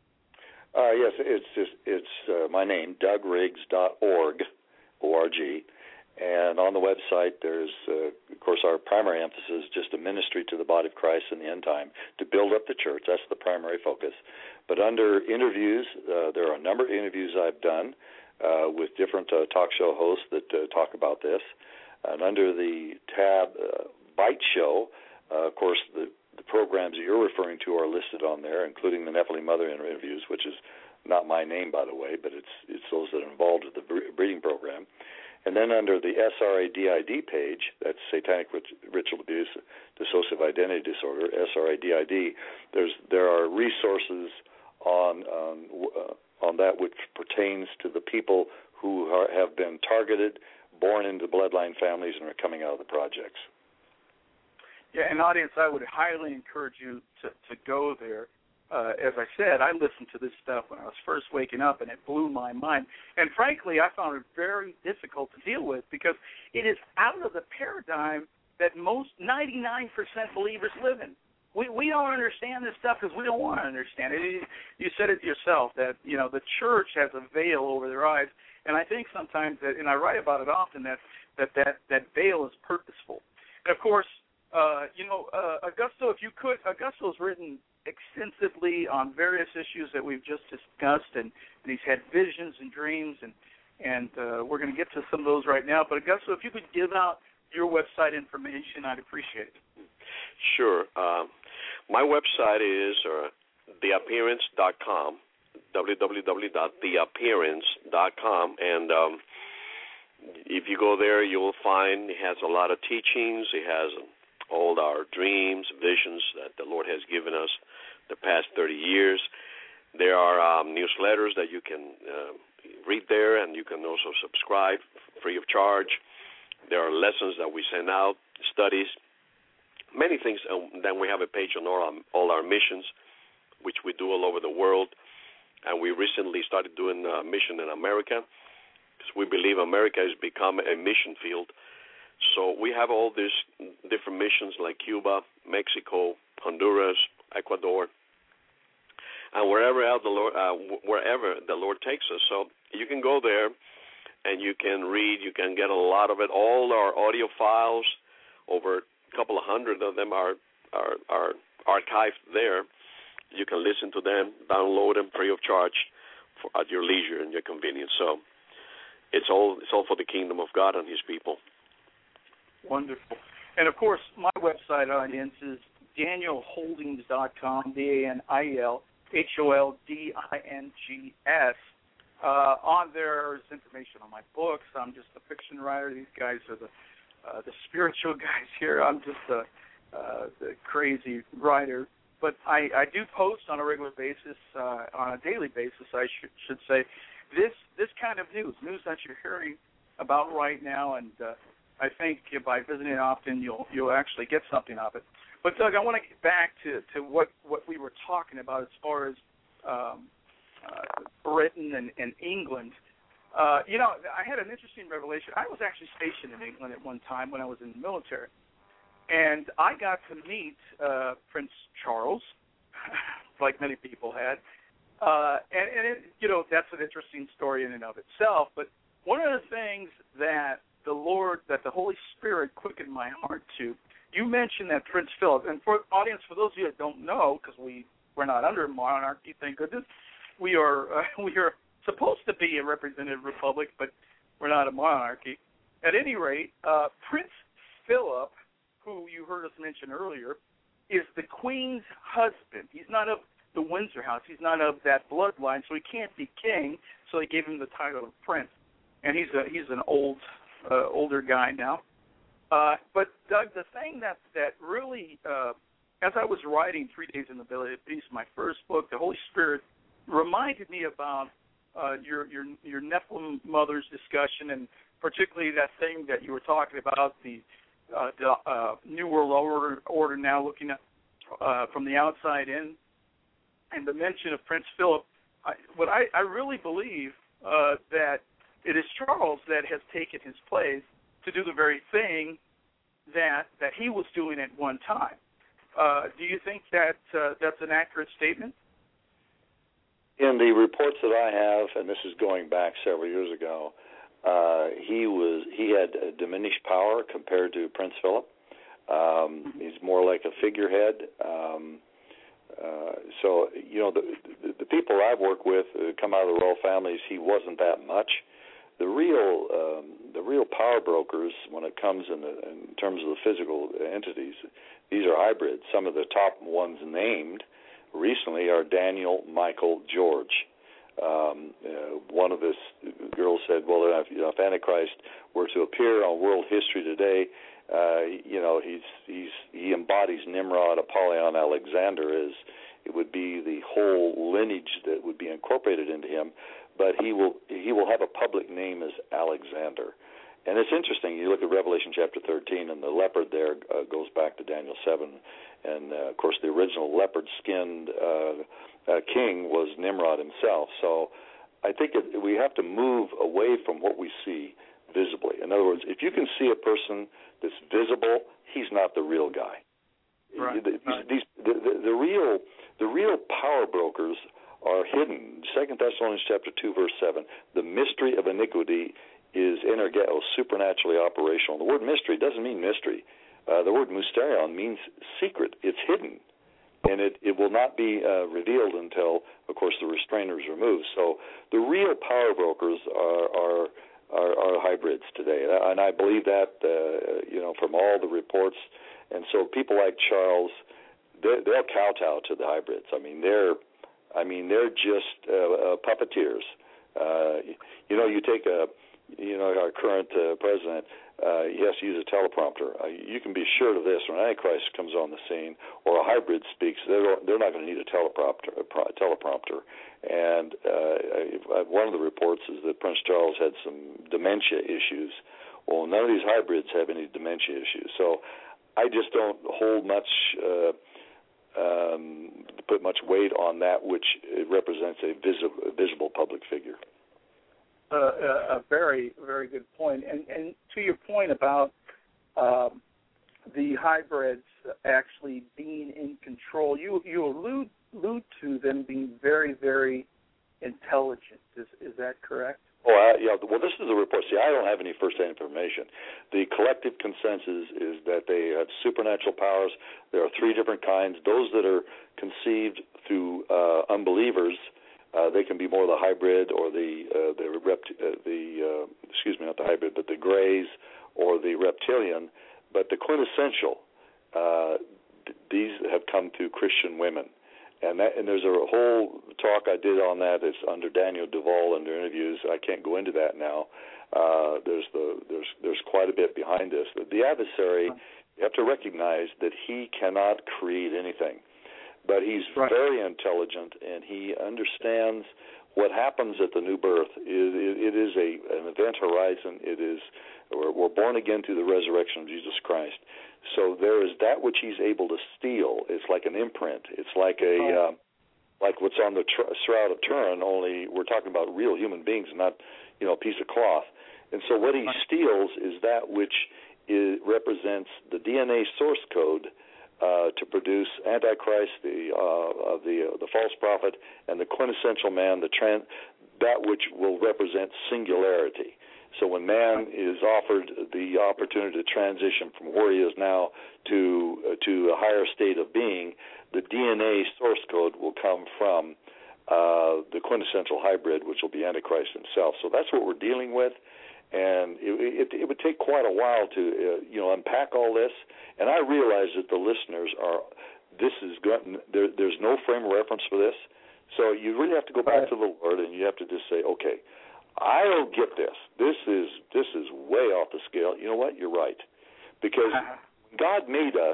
Uh, yes, it's just, it's uh, my name, Doug Riggs dot org, O R G. And on the website, there's, uh, of course, our primary emphasis is just a ministry to the body of Christ in the end time, to build up the church. That's the primary focus. But under interviews, uh, there are a number of interviews I've done uh, with different uh, talk show hosts that uh, talk about this. And under the tab uh, Bite Show, uh, of course, the, the programs that you're referring to are listed on there, including the Nephilim Mother interviews, which is not my name, by the way, but it's it's those that are involved with the breeding program. And then under the S R A D I D page, that's Satanic Ritual Abuse, Dissociative Identity Disorder, S R A D I D, there's there are resources on on, uh, on that which pertains to the people who are, have been targeted, born into bloodline families, and are coming out of the projects. Yeah, and audience, I would highly encourage you to, to go there. Uh, as I said, I listened to this stuff when I was first waking up, and it blew my mind. And frankly, I found it very difficult to deal with because it is out of the paradigm that most ninety-nine percent believers live in. We we don't understand this stuff because we don't want to understand it. You said it yourself that, you know, the church has a veil over their eyes, and I think sometimes that, and I write about it often, that that that, that veil is purposeful. And of course, uh, you know, uh, Augusto, if you could, Augusto's written extensively on various issues that we've just discussed, and, and he's had visions and dreams, and and uh, we're going to get to some of those right now. But Augusto, if you could give out your website information, I'd appreciate it. Sure. Um, my website is uh, the appearance dot com, w w w dot the appearance dot com, and um, if you go there, you will find it has a lot of teachings. It has all our dreams, visions that the Lord has given us the past thirty years. There are um, newsletters that you can uh, read there, and you can also subscribe free of charge. There are lessons that we send out, studies, many things. Um, then we have a page on all our, all our missions, which we do all over the world. And we recently started doing a mission in America, because we believe America has become a mission field. So we have all these different missions like Cuba, Mexico, Honduras, Ecuador, and wherever else the Lord, uh, wherever the Lord takes us. So you can go there, and you can read. You can get a lot of it. All our audio files, over a couple of hundred of them, are are, are archived there. You can listen to them, download them free of charge for, at your leisure and your convenience. So it's all it's all for the kingdom of God and His people. Wonderful. And, of course, my website audience is daniel holdings dot com, D A N I E L H O L D I N G S. Uh, on there is information on my books. I'm just a fiction writer. These guys are the uh, the spiritual guys here. I'm just a, uh, the crazy writer. But I, I do post on a regular basis, uh, on a daily basis, I should, should say, this this kind of news, news that you're hearing about right now, and uh, I think by visiting often, you'll you'll actually get something of it. But Doug, I want to get back to, to what, what we were talking about as far as um, uh, Britain and, and England. Uh, you know, I had an interesting revelation. I was actually stationed in England at one time when I was in the military, and I got to meet uh, Prince Charles, like many people had. Uh, and, and it, you know, that's an interesting story in and of itself. But one of the things that the Lord, that the Holy Spirit quickened my heart to, you mentioned that Prince Philip, and for audience, for those of you that don't know, because we we're not under monarchy, thank goodness, we are uh, we are supposed to be a representative republic, but we're not a monarchy. At any rate, uh, Prince Philip, who you heard us mention earlier, is the Queen's husband. He's not of the Windsor House. He's not of that bloodline, so he can't be king. So they gave him the title of prince, and he's a he's an old uh, older guy now. Uh, but, Doug, the thing that, that really, uh, as I was writing Three Days in the Village of Peace, my first book, the Holy Spirit reminded me about uh, your, your your Nephilim mothers discussion, and particularly that thing that you were talking about, the, uh, the uh, New World Order, order now looking at uh, from the outside in, and the mention of Prince Philip. I, what I, I really believe uh, that it is Charles that has taken his place to do the very thing that that he was doing at one time. Uh, do you think that uh, that's an accurate statement? In the reports that I have, and this is going back several years ago, uh, he was he had a diminished power compared to Prince Philip. Um, he's more like a figurehead. Um, uh, so, you know, the, the, the people I've worked with who come out of the royal families, he wasn't that much. The real, um, the real power brokers, when it comes in, the, in terms of the physical entities, these are hybrids. Some of the top ones named recently are Daniel, Michael, George. Um, uh, one of his girls said, "Well, if, you know, if Antichrist were to appear on world history today, uh, you know, he's he's he embodies Nimrod, Apollyon, Alexander. As it would be the whole lineage that would be incorporated into him." But he will he will have a public name as Alexander. And it's interesting, you look at Revelation chapter thirteen, and the leopard there uh, goes back to Daniel seven. And, uh, of course, the original leopard-skinned uh, uh, king was Nimrod himself. So I think it, we have to move away from what we see visibly. In other words, if you can see a person that's visible, he's not the real guy. Right. These, these, the, the, the real the real power brokers are hidden. Second Thessalonians chapter two, verse seven. The mystery of iniquity is energetos, supernaturally operational. The word mystery doesn't mean mystery. Uh, the word mysterion means secret. It's hidden. and it, it will not be uh, revealed until, of course, the restrainer is removed. So the real power brokers are are, are, are hybrids today, and I believe that uh, you know from all the reports. And so people like Charles, they'll kowtow to the hybrids. I mean, they're I mean they're just uh, uh, puppeteers. Uh, you know, you take a you know our current uh, president. Uh, he has to use a teleprompter. Uh, you can be assured of this: when Antichrist comes on the scene, or a hybrid speaks, they're they're not going to need a teleprompter. A teleprompter. And uh, one of the reports is that Prince Charles had some dementia issues. Well, none of these hybrids have any dementia issues. So I just don't hold much, uh, um, put much weight on that which represents a visible, visible public figure. Uh, a, a very, very good point. And, and to your point about um, the hybrids actually being in control, you you allude, allude to them being very, very intelligent. Is is that correct? Oh, I, yeah. Well, this is a report. See, I don't have any first-hand information. The collective consensus is that they have supernatural powers. There are three different kinds. Those that are conceived through uh, unbelievers, uh, they can be more the hybrid or the uh, the rept- uh, the uh, excuse me, not the hybrid, but the grays or the reptilian. But the quintessential, uh, th- these have come through Christian women. And that, and there's a whole talk I did on that. It's under Daniel Duvall under interviews. I can't go into that now. Uh, there's the there's there's quite a bit behind this. The, the adversary, you have to recognize that he cannot create anything, but he's right. very intelligent, and he understands what happens at the new birth. It, it, it is a an event horizon. It is we're, we're born again through the resurrection of Jesus Christ. So there is that which he's able to steal. It's like an imprint. It's like a uh, like what's on the tr- Shroud of Turin. Only we're talking about real human beings, not you know a piece of cloth. And so what he steals is that which is, represents the D N A source code uh, to produce Antichrist, the uh, of the uh, the false prophet, and the quintessential man, the tran- that which will represent singularity. So when man is offered the opportunity to transition from where he is now to uh, to a higher state of being, the D N A source code will come from uh, the quintessential hybrid, which will be Antichrist himself. So that's what we're dealing with, and it, it, it would take quite a while to uh, you know unpack all this. And I realize that the listeners are this is gotten, there, there's no frame of reference for this, so you really have to go back to the Lord and you have to just say, okay, I don't get this. This is this is way off the scale. You know what? You're right. Because God made us,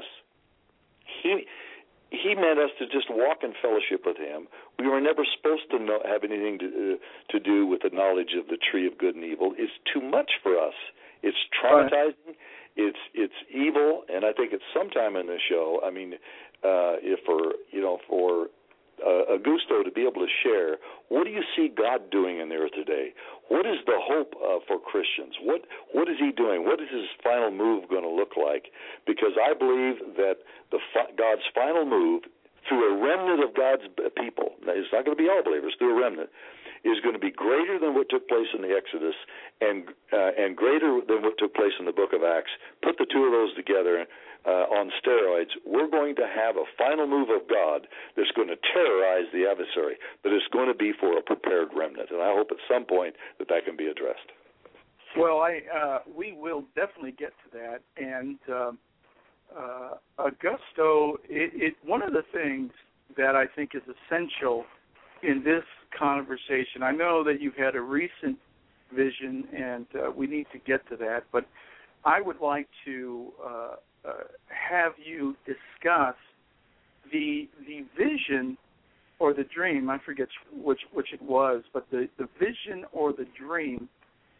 He He meant us to just walk in fellowship with Him. We were never supposed to know, have anything to uh, to do with the knowledge of the tree of good and evil. It's too much for us. It's traumatizing. It's it's evil. And I think it's sometime in the show. I mean, uh, if for you know for. Uh, Augusto to be able to share, what do you see God doing in the earth today? What is the hope uh, for Christians? What What is He doing? What is His final move going to look like? Because I believe that the fi- God's final move through a remnant of God's people, now it's not going to be all believers, through a remnant, is going to be greater than what took place in the Exodus and uh, and greater than what took place in the book of Acts. Put the two of those together uh, on steroids. We're going to have a final move of God that's going to terrorize the adversary, but it's going to be for a prepared remnant. And I hope at some point that that can be addressed. Well, I uh, we will definitely get to that. And uh, uh, Augusto, it, it, one of the things that I think is essential in this conversation, I know that you've had a recent vision, and uh, we need to get to that, but I would like to uh, uh, have you discuss the the vision or the dream, I forget which which it was, but the, the vision or the dream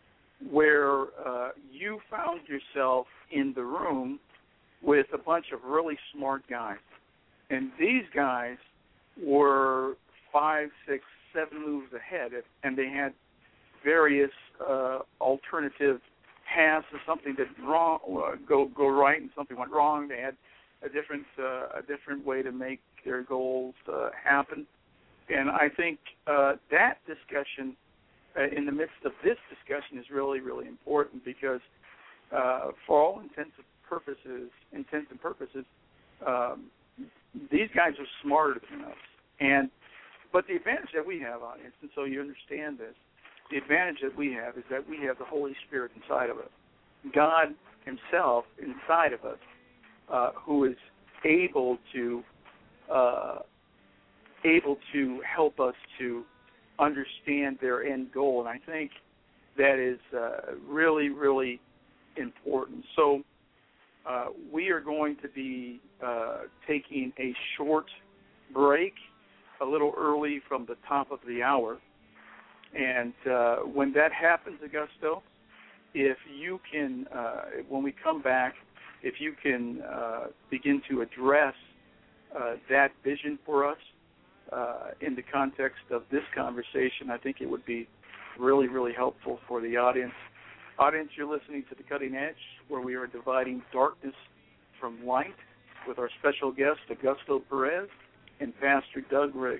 where uh, you found yourself in the room with a bunch of really smart guys. And these guys were five, six, seven moves ahead, and they had various uh, alternative paths or something that wrong uh, go go right and something went wrong. They had a different uh, a different way to make their goals uh, happen. And I think uh, that discussion, uh, in the midst of this discussion, is really, really important because, uh, for all intents and purposes, intents and purposes, um, these guys are smarter than us. And but the advantage that we have, audience, and so you understand this, the advantage that we have is that we have the Holy Spirit inside of us, God Himself inside of us, uh, who is able to uh, able to help us to understand their end goal. And I think that is uh, really, really important. So uh, we are going to be uh, taking a short break, a little early from the top of the hour. And uh, when that happens, Augusto, if you can, uh, when we come back, if you can uh, begin to address uh, that vision for us uh, in the context of this conversation, I think it would be really, really helpful for the audience. Audience, you're listening to The Cutting Edge, where we are dividing darkness from light with our special guest, Augusto Perez, and Pastor Doug Riggs.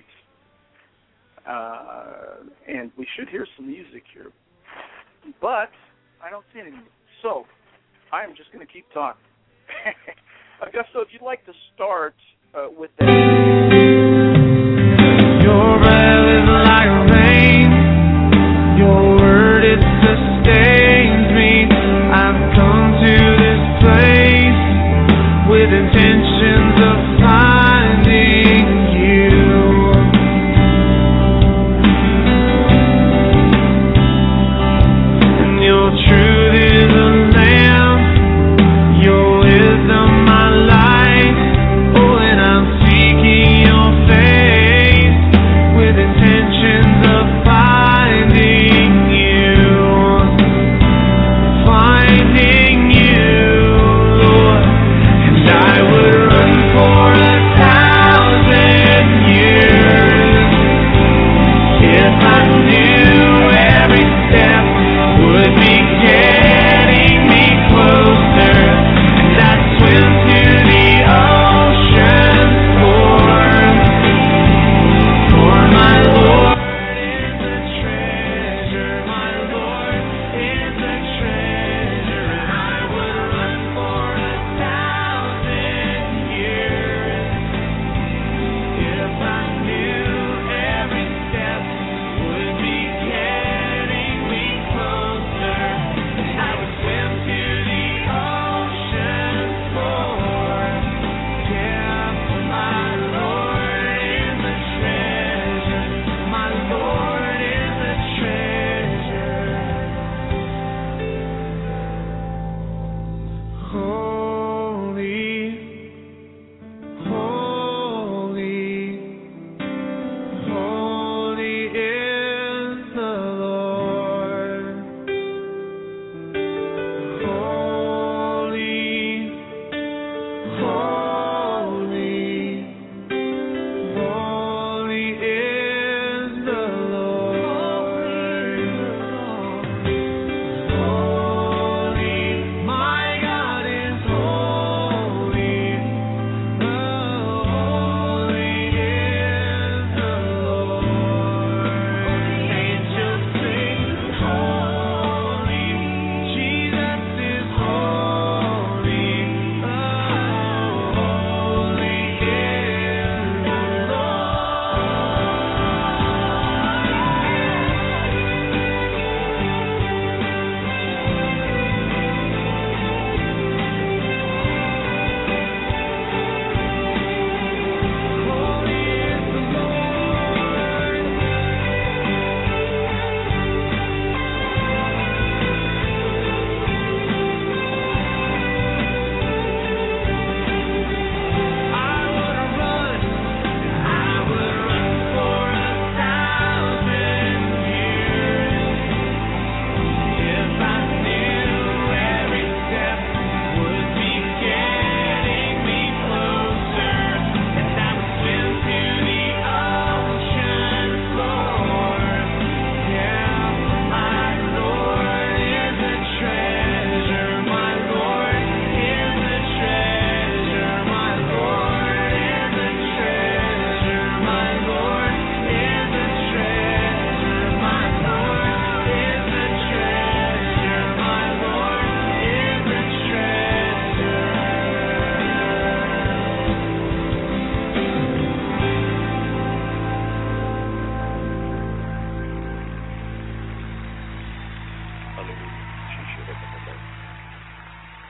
Uh, and we should hear some music here. But I don't see any music. So I'm just going to keep talking. Augusto, if you'd like to start uh, with that. Your breath is like rain. Your word, it sustains me. I've come to this place with intentions of finding you. And your truth is a lamp, your wisdom my light. Oh, and I'm seeking your face with intentions of finding you. Finding you, Lord. And I would run for a thousand years if I knew every step would be getting me closer. And I'd swim to the ocean's core. For my Lord is a treasure, my Lord is a treasure. And I would run for a thousand years if I knew every step would be getting me closer.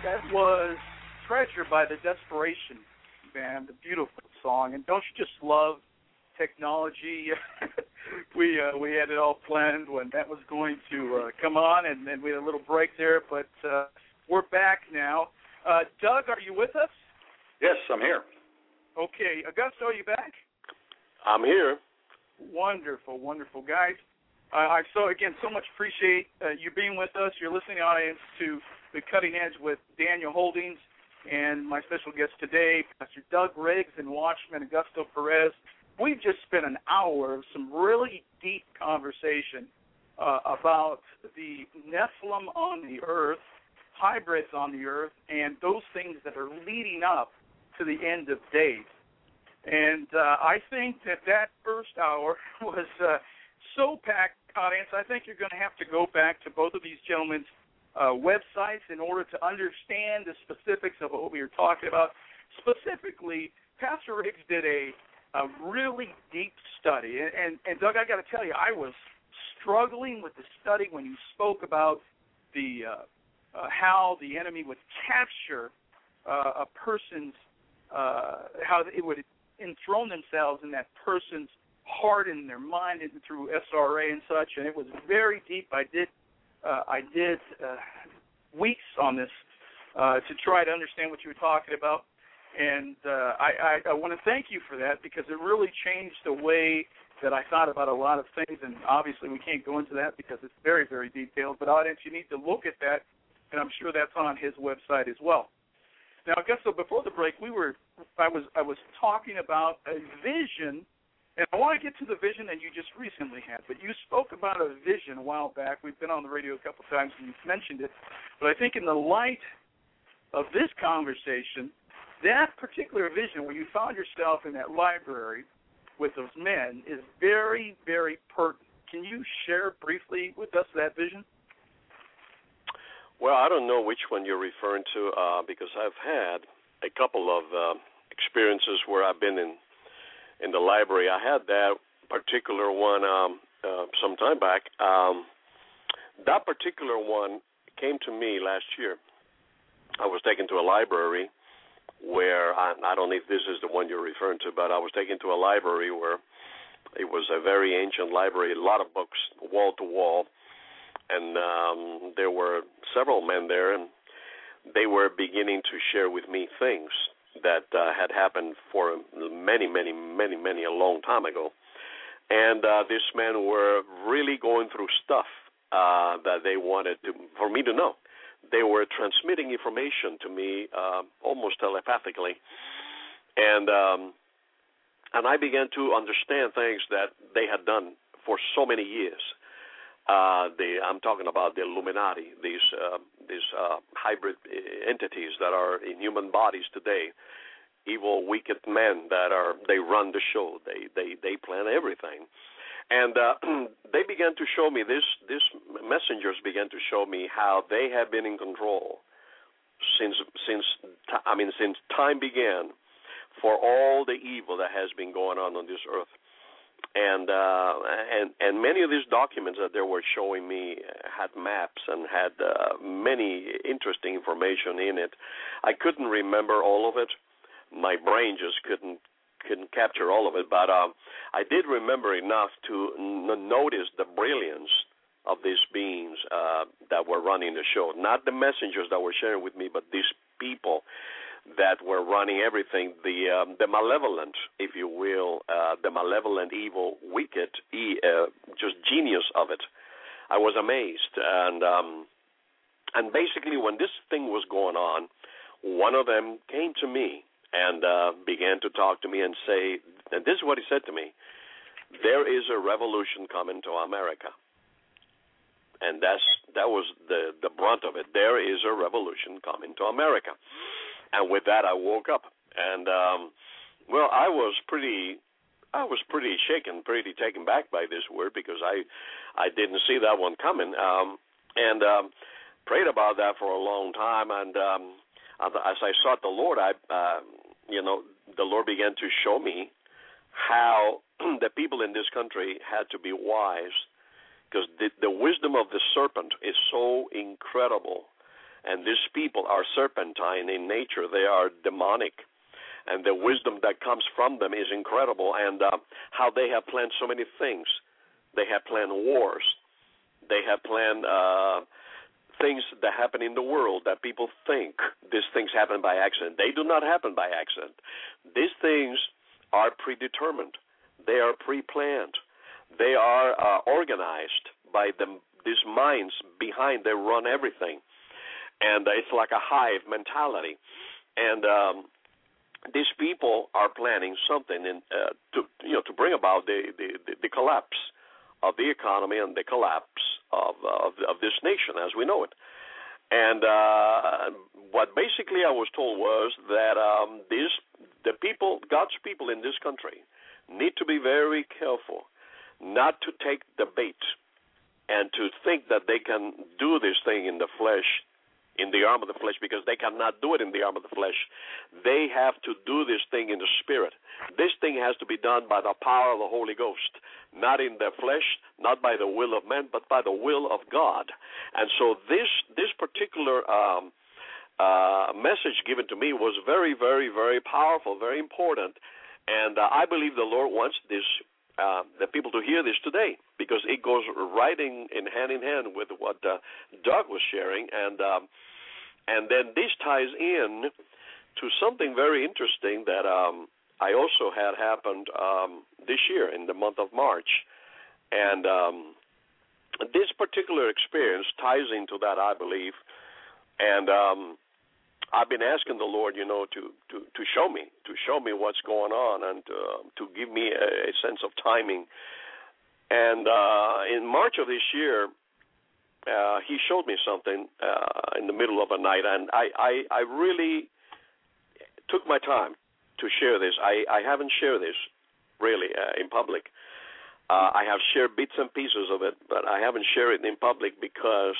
That was Treasure by the Desperation Band, a beautiful song. And don't you just love technology? we uh, we had it all planned when that was going to uh, come on, and then we had a little break there, but uh, we're back now. Uh, Doug, are you with us? Yes, I'm here. Okay. Augusto, are you back? I'm here. Wonderful, wonderful, guys. Uh, I so again so much appreciate uh, you being with us. Your listening audience to The Cutting Edge with Daniel Holdings and my special guest today, Pastor Doug Riggs and Watchman Augusto Perez. We've just spent an hour of some really deep conversation uh, about the Nephilim on the earth, hybrids on the earth, and those things that are leading up to the end of days. And uh, I think that that first hour was uh, so packed, audience. I think you're going to have to go back to both of these gentlemen's uh, websites in order to understand the specifics of what we were talking about. Specifically, Pastor Riggs did a, a really deep study. And, and, and Doug, I got to tell you, I was struggling with the study when you spoke about the uh, uh, how the enemy would capture uh, a person's, uh, how it would enthrone themselves in that person's heart and their mind and through S R A and such, and it was very deep. I did uh, I did uh, weeks on this uh, to try to understand what you were talking about, and uh, I, I, I want to thank you for that because it really changed the way that I thought about a lot of things, and obviously we can't go into that because it's very, very detailed, but audience, you need to look at that, and I'm sure that's on his website as well. Now, I guess so before the break, we were I was I was talking about a vision, and I want to get to the vision that you just recently had. But you spoke about a vision a while back. We've been on the radio a couple of times, and you've mentioned it. But I think in the light of this conversation, that particular vision where you found yourself in that library with those men is very, very pertinent. Can you share briefly with us that vision? Well, I don't know which one you're referring to uh, because I've had a couple of uh, experiences where I've been in in the library. I had that particular one um, uh, some time back. Um, that particular one came to me last year. I was taken to a library where, I, I don't know if this is the one you're referring to, but I was taken to a library where it was a very ancient library, a lot of books, wall to wall. And um, there were several men there, and they were beginning to share with me things that uh, had happened for many, many, many, many, a long time ago. And uh, these men were really going through stuff uh, that they wanted to, for me to know. They were transmitting information to me uh, almost telepathically. And, um, and I began to understand things that they had done for so many years. Uh, the, I'm talking about the Illuminati, these uh, these uh, hybrid entities that are in human bodies today, evil, wicked men that are they run the show, they they they plan everything, and uh, they began to show me this. These messengers began to show me how they have been in control since since I mean since time began for all the evil that has been going on on this earth. And uh, and and many of these documents that they were showing me had maps and had uh, many interesting information in it. I couldn't remember all of it. My brain just couldn't couldn't capture all of it. But um, I did remember enough to n- notice the brilliance of these beings uh, that were running the show. Not the messengers that were sharing with me, but these people that were running everything, the um, the malevolent, if you will, uh, the malevolent, evil, wicked, e- uh, just genius of it. I was amazed, and um, and basically when this thing was going on, one of them came to me and uh, began to talk to me and say, and this is what he said to me: there is a revolution coming to America. And that's that was the, the brunt of it. There is a revolution coming to America. And with that, I woke up, and um, well, I was pretty, I was pretty shaken, pretty taken back by this word because I, I didn't see that one coming, um, and um, prayed about that for a long time. And um, as I sought the Lord, I, uh, you know, the Lord began to show me how the people in this country had to be wise, because the, the wisdom of the serpent is so incredible. And these people are serpentine in nature. They are demonic. And the wisdom that comes from them is incredible. And uh, how they have planned so many things. They have planned wars. They have planned uh, things that happen in the world that people think these things happen by accident. They do not happen by accident. These things are predetermined. They are pre-planned. They are uh, organized by them, these minds behind. They run everything. And uh, it's like a hive mentality. And um, these people are planning something in, uh, to, you know, to bring about the, the, the, the collapse of the economy and the collapse of, of, of this nation as we know it. And uh, what basically I was told was that um, these, the people, God's people in this country need to be very careful not to take the bait and to think that they can do this thing in the flesh, in the arm of the flesh, because they cannot do it in the arm of the flesh. They have to do this thing in the spirit. This thing has to be done by the power of the Holy Ghost, not in the flesh, not by the will of man, but by the will of God. And so this this particular um, uh, message given to me was very, very, very powerful, very important. And uh, I believe the Lord wants this uh, the people to hear this today, because it goes right in, in hand in hand with what uh, Doug was sharing. And um, and then this ties in to something very interesting that um, I also had happened um, this year in the month of March. And um, this particular experience ties into that, I believe. And um, I've been asking the Lord, you know, to, to, to show me, to show me what's going on, and uh, to give me a, a sense of timing. And uh, in March of this year, uh, he showed me something uh, in the middle of a night, and I, I, I really took my time to share this. I, I haven't shared this, really, uh, in public. Uh, I have shared bits and pieces of it, but I haven't shared it in public because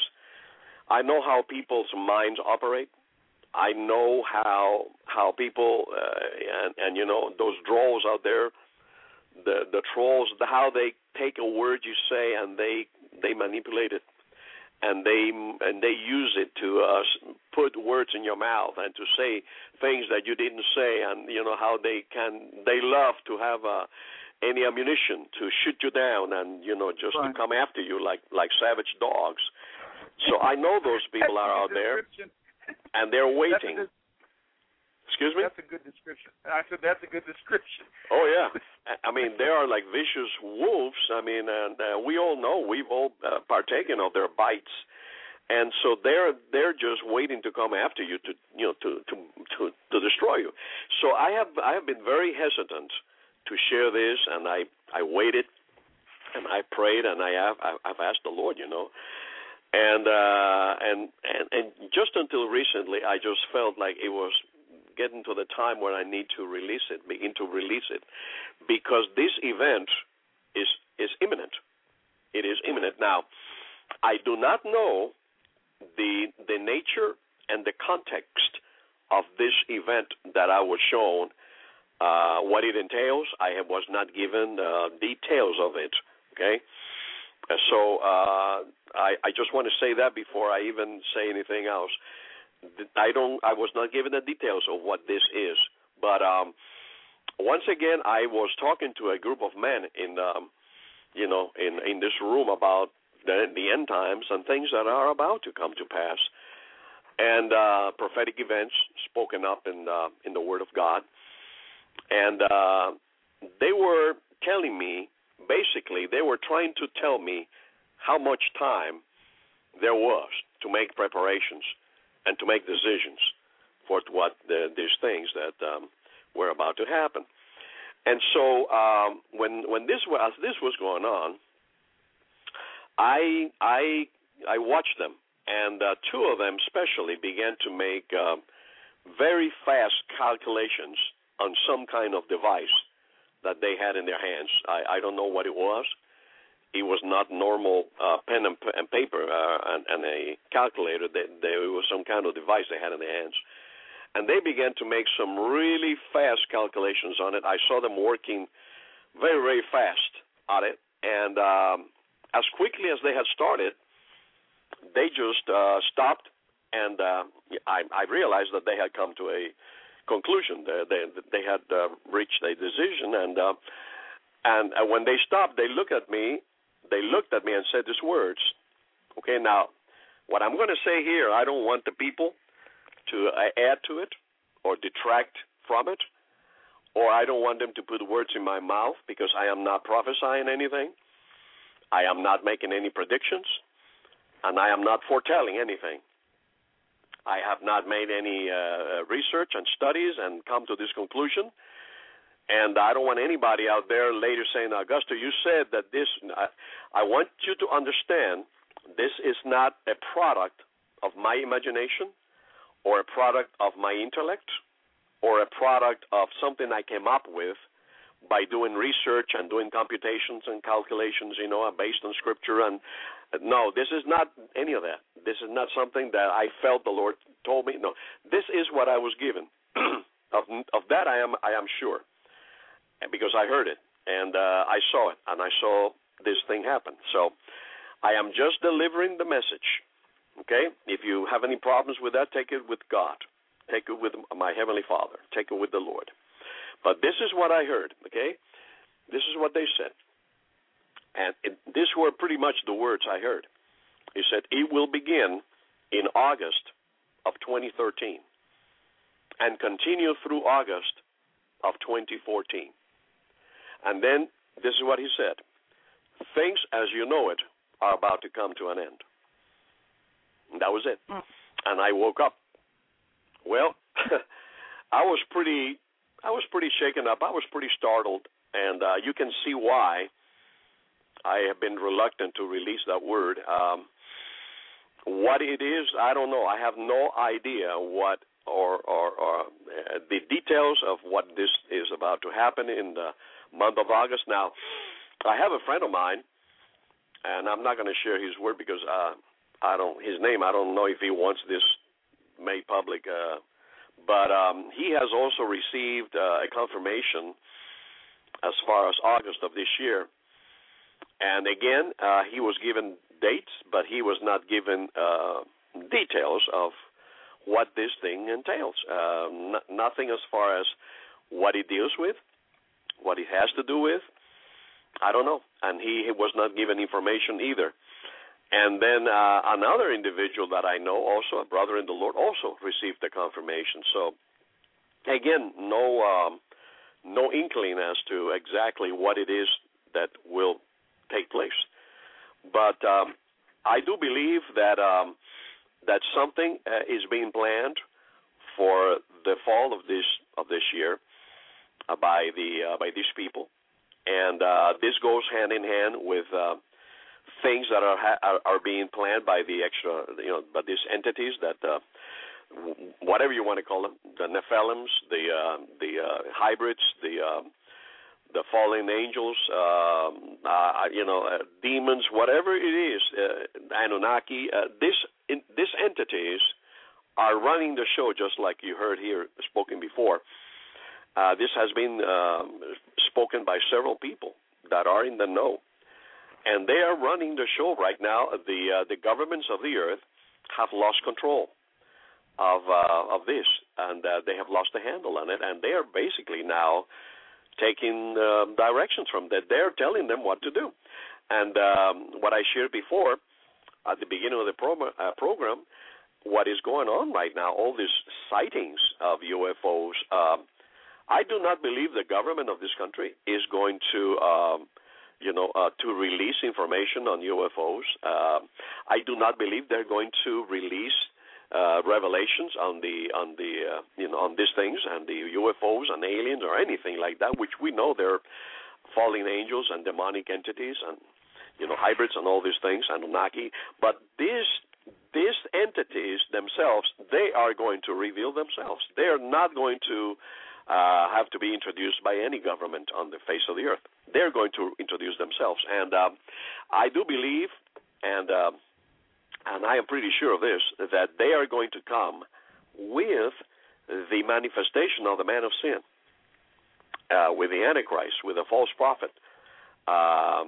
I know how people's minds operate. I know how how people uh, and and you know those trolls out there, the the trolls, the, how they take a word you say and they they manipulate it, and they and they use it to uh, put words in your mouth and to say things that you didn't say, and you know how they can they love to have uh, any ammunition to shoot you down and you know just right. to come after you like like savage dogs. So I know those people are out there. And they're waiting. Good, Excuse me? That's a good description. I said that's a good description. Oh, yeah. I mean, they are like vicious wolves. I mean, and uh, we all know. We've all uh, partaken of their bites. And so they're they're just waiting to come after you to you know to to to, to destroy you. So I have I have been very hesitant to share this, and I, I waited, and I prayed, and I have I've asked the Lord, you know. And, uh, and and and just until recently, I just felt like it was getting to the time where I need to release it, begin to release it, because this event is is imminent. It is imminent. Now, I do not know the the nature and the context of this event that I was shown, uh, what it entails. I have, was not given uh, details of it. Okay. So uh, I, I just want to say that before I even say anything else. I don't. I was not given the details of what this is. But um, once again, I was talking to a group of men in, um, you know, in, in this room about the, the end times and things that are about to come to pass, and uh, prophetic events spoken up in uh, in the Word of God, and uh, they were telling me. Basically, they were trying to tell me how much time there was to make preparations and to make decisions for what the, these things that um, were about to happen. And so, um, when when this was as this was going on, I I I watched them, and uh, two of them especially began to make uh, very fast calculations on some kind of device that they had in their hands. I, I don't know what it was. It was not normal uh, pen and, and paper uh, and, and a calculator. They, they, it was some kind of device they had in their hands. And they began to make some really fast calculations on it. I saw them working very, very fast on it. And um, as quickly as they had started, they just uh, stopped and uh, I, I realized that they had come to a conclusion. They they, they had uh, reached a decision, and uh, and uh, when they stopped, they looked at me. They looked at me and said these words. Okay, now what I'm going to say here, I don't want the people to uh, add to it or detract from it, or I don't want them to put words in my mouth, because I am not prophesying anything. I am not making any predictions, and I am not foretelling anything. I have not made any uh, research and studies and come to this conclusion, and I don't want anybody out there later saying, Augusto, you said that this. I, I want you to understand this is not a product of my imagination or a product of my intellect or a product of something I came up with by doing research and doing computations and calculations, you know, based on Scripture. And no, this is not any of that. This is not something that I felt the Lord told me. No, this is what I was given. of of that I am I am sure, because I heard it and uh, I saw it and I saw this thing happen. So I am just delivering the message. Okay, if you have any problems with that, take it with God. Take it with my Heavenly Father. Take it with the Lord. But this is what I heard, okay? This is what they said. And it, these were pretty much the words I heard. He said, it will begin in August of twenty thirteen and continue through August of twenty fourteen. And then this is what he said. Things as you know it are about to come to an end. And that was it. Mm. And I woke up. Well, I was pretty... I was pretty shaken up. I was pretty startled, and uh, you can see why I have been reluctant to release that word. Um, what it is, I don't know. I have no idea what or, or, or uh, the details of what this is about to happen in the month of August. Now, I have a friend of mine, and I'm not going to share his word because uh, I don't his name. I don't know if he wants this made public. Uh, But um, he has also received uh, a confirmation as far as August of this year. And again, uh, he was given dates, but he was not given uh, details of what this thing entails. Uh, n- nothing as far as what it deals with, what it has to do with. I don't know. And he, he was not given information either. And then uh, another individual that I know, also a brother in the Lord, also received the confirmation. So, again, no um, no inkling as to exactly what it is that will take place. But um, I do believe that um, that something uh, is being planned for the fall of this of this year uh, by the uh, by these people, and uh, this goes hand in hand with. Uh, things that are, are are being planned by the extra, you know, by these entities that, uh, whatever you want to call them, the Nephilims, the uh, the uh, hybrids, the uh, the fallen angels, um, uh, you know, uh, demons, whatever it is, uh, Anunnaki. Uh, this in, these entities are running the show, just like you heard here spoken before. Uh, this has been um, spoken by several people that are in the know. And they are running the show right now. The uh, the governments of the earth have lost control of uh, of this, and uh, they have lost the handle on it. And they are basically now taking uh, directions from that. They're telling them what to do. And um, what I shared before at the beginning of the pro- uh, program, what is going on right now, all these sightings of U F Os. Um, I do not believe the government of this country is going to. Um, you know, uh, to release information on U F Os. Uh, I do not believe they're going to release uh, revelations on the on the uh, you know on these things and the U F Os and aliens or anything like that, which we know they're fallen angels and demonic entities and you know hybrids and all these things, Anunnaki. But these these entities themselves, they are going to reveal themselves. They are not going to uh, have to be introduced by any government on the face of the earth. They're going to introduce themselves. And um, I do believe, and uh, and I am pretty sure of this, that they are going to come with the manifestation of the man of sin, uh, with the Antichrist, with a false prophet. Um,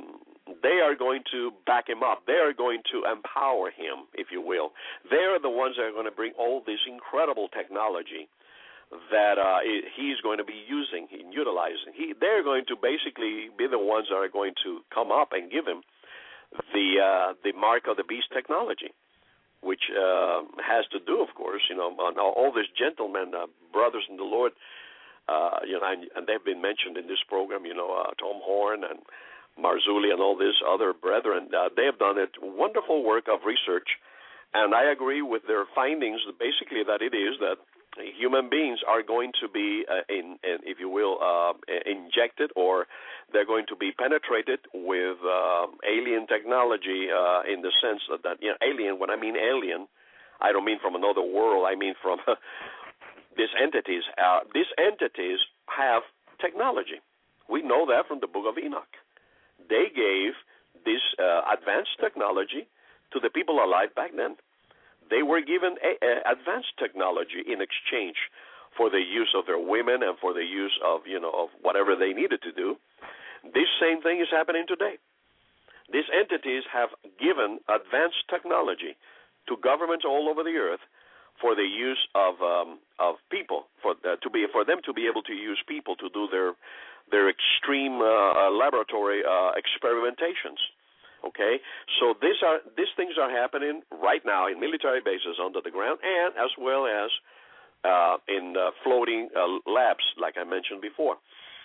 they are going to back him up. They are going to empower him, if you will. They are the ones that are going to bring all this incredible technology that uh, he's going to be using and utilizing. He, they're going to basically be the ones that are going to come up and give him the uh, the mark of the beast technology, which uh, has to do, of course, you know, on all these gentlemen, uh, brothers in the Lord, uh, you know, and, and they've been mentioned in this program, you know, uh, Tom Horn and Marzulli and all these other brethren. Uh, they have done a wonderful work of research, and I agree with their findings, basically that it is that human beings are going to be, uh, in, in, if you will, uh, injected, or they're going to be penetrated with uh, alien technology uh, in the sense that, that, you know, alien, when I mean alien, I don't mean from another world, I mean from these entities. Uh, these entities have technology. We know that from the book of Enoch. They gave this uh, advanced technology to the people alive back then. They were given a, a advanced technology in exchange for the use of their women and for the use of, you know, of whatever they needed to do. This same thing is happening today. These entities have given advanced technology to governments all over the earth for the use of um, of people, for uh, to be for them to be able to use people to do their their extreme uh, laboratory uh, experimentations. Okay, so these are these things are happening right now in military bases under the ground, and as well as uh, in uh, floating uh, labs, like I mentioned before.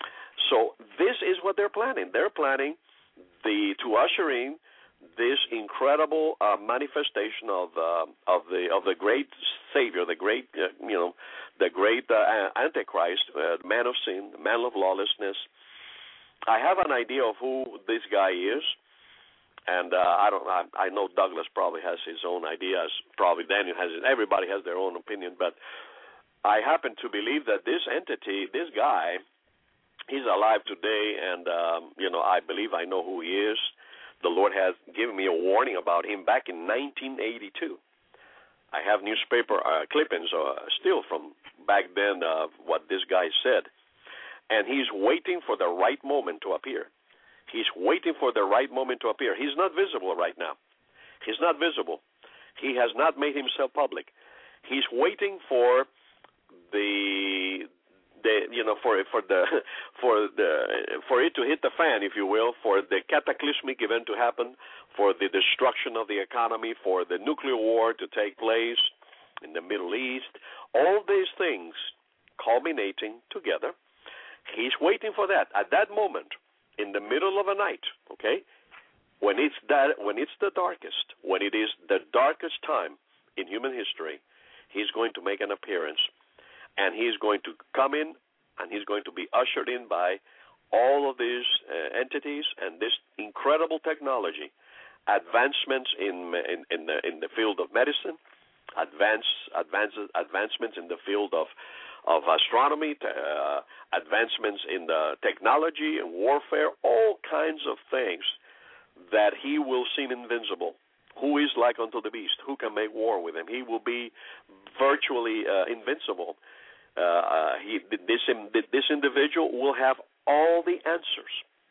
So this is what they're planning. They're planning the to usher in this incredible uh, manifestation of uh, of the of the great Savior, the great uh, you know the great uh, Antichrist, uh, man of sin, man of lawlessness. I have an idea of who this guy is. And uh, I don't. I, I know Douglas probably has his own ideas. Probably Daniel has it. Everybody has their own opinion. But I happen to believe that this entity, this guy, he's alive today, and um, you know, I believe I know who he is. The Lord has given me a warning about him back in nineteen eighty-two. I have newspaper uh, clippings uh, still from back then of uh, what this guy said, and he's waiting for the right moment to appear. He's waiting for the right moment to appear. He's not visible right now. He's not visible. He has not made himself public. He's waiting for the, the you know, for for the for the for it to hit the fan, if you will, for the cataclysmic event to happen, for the destruction of the economy, for the nuclear war to take place in the Middle East. All these things culminating together. He's waiting for that. At that moment, in the middle of a night, okay, when it's that, when it's the darkest, when it is the darkest time in human history, he's going to make an appearance, and he's going to come in, and he's going to be ushered in by all of these uh, entities and this incredible technology, advancements in in, in the in the field of medicine, advance advances advancements in the field of of astronomy, uh, advancements in the technology and warfare, all kinds of things that he will seem invincible. Who is like unto the beast? Who can make war with him? He will be virtually uh, invincible. Uh, uh, he, this, this individual will have all the answers,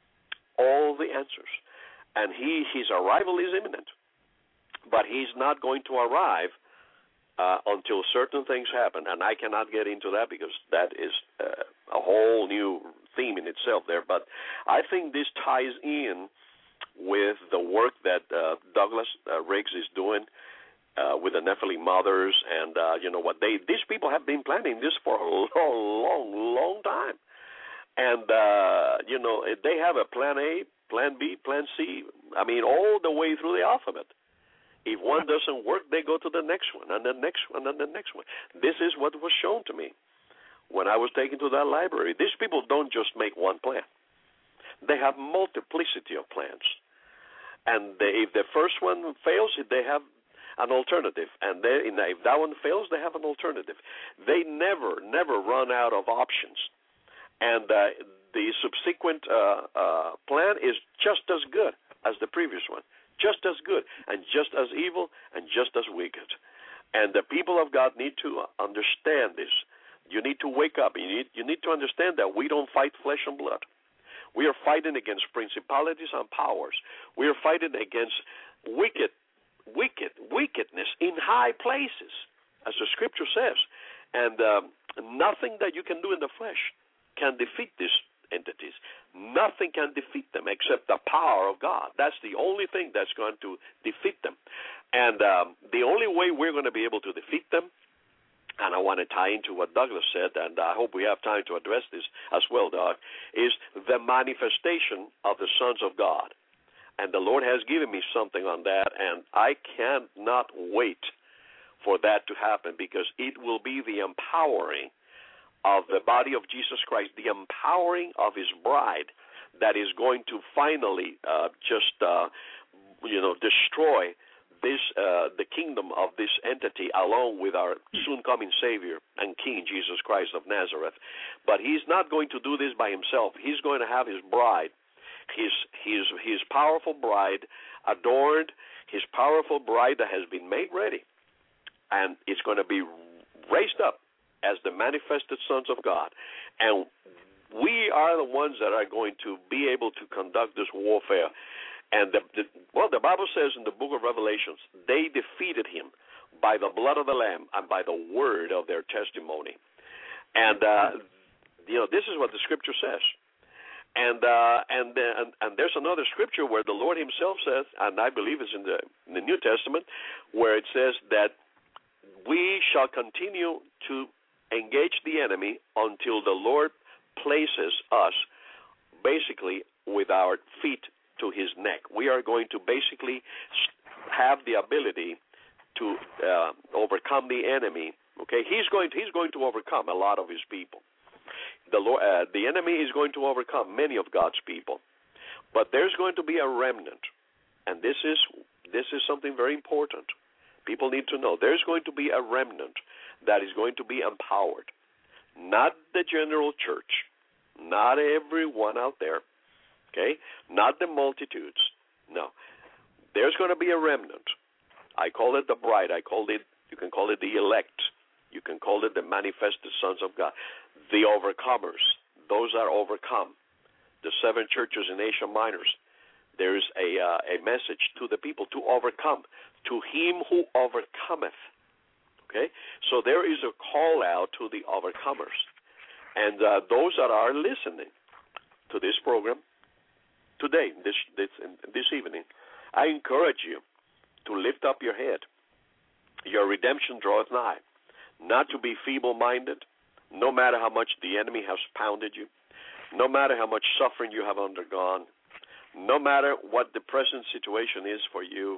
all the answers. And he, his arrival is imminent, but he's not going to arrive Uh, until certain things happen, and I cannot get into that because that is uh, a whole new theme in itself there. But I think this ties in with the work that uh, Douglas uh, Riggs is doing uh, with the Nephilim mothers, and uh, you know what they these people have been planning this for a long, long, long time, and uh, you know they have a plan A, plan B, plan C. I mean, all the way through the alphabet. If one doesn't work, they go to the next one, and the next one, and the next one. This is what was shown to me when I was taken to that library. These people don't just make one plan. They have multiplicity of plans. And they, if the first one fails, they have an alternative. And they, if that one fails, they have an alternative. They never, never run out of options. And uh, the subsequent uh, uh, plan is just as good as the previous one. Just as good, and just as evil, and just as wicked. And the people of God need to understand this. You need to wake up. You need, you need to understand that we don't fight flesh and blood. We are fighting against principalities and powers. We are fighting against wicked, wicked, wickedness in high places, as the Scripture says. And um, nothing that you can do in the flesh can defeat these entities. Nothing can defeat them except the power of God. That's the only thing that's going to defeat them. And um, the only way we're going to be able to defeat them, and I want to tie into what Douglas said, and I hope we have time to address this as well, Doug, is the manifestation of the sons of God. And the Lord has given me something on that, and I cannot wait for that to happen, because it will be the empowering of the body of Jesus Christ, the empowering of His bride, that is going to finally uh, just, uh, you know, destroy this uh, the kingdom of this entity, along with our soon-coming Savior and King, Jesus Christ of Nazareth. But He's not going to do this by Himself. He's going to have His bride, His His His powerful bride, adorned, His powerful bride that has been made ready. And it's going to be raised up as the manifested sons of God. And we are the ones that are going to be able to conduct this warfare. And, the, the, well, the Bible says in the book of Revelations, they defeated Him by the blood of the Lamb and by the word of their testimony. And, uh, you know, this is what the Scripture says. And, uh, and, uh, and and there's another Scripture where the Lord Himself says, and I believe it's in the, in the New Testament, where it says that we shall continue to engage the enemy until the Lord places us basically with our feet to His neck. We are going to basically have the ability to uh, overcome the enemy. Okay, he's going to, he's going to overcome a lot of His people. The Lord, uh, the enemy is going to overcome many of God's people, but there's going to be a remnant, and this is this is something very important. People need to know there's going to be a remnant that is going to be empowered. Not the general church, not everyone out there, okay? Not the multitudes. No. There's going to be a remnant. I call it the bride. I call it, you can call it the elect. You can call it the manifested sons of God. The overcomers, those that overcome. The seven churches in Asia Minor. There's a uh, a message to the people to overcome, to him who overcometh. Okay? So there is a call out to the overcomers. And uh, those that are listening to this program today, this, this, this evening, I encourage you to lift up your head. Your redemption draweth nigh. Not to be feeble-minded, no matter how much the enemy has pounded you, no matter how much suffering you have undergone, no matter what the present situation is for you,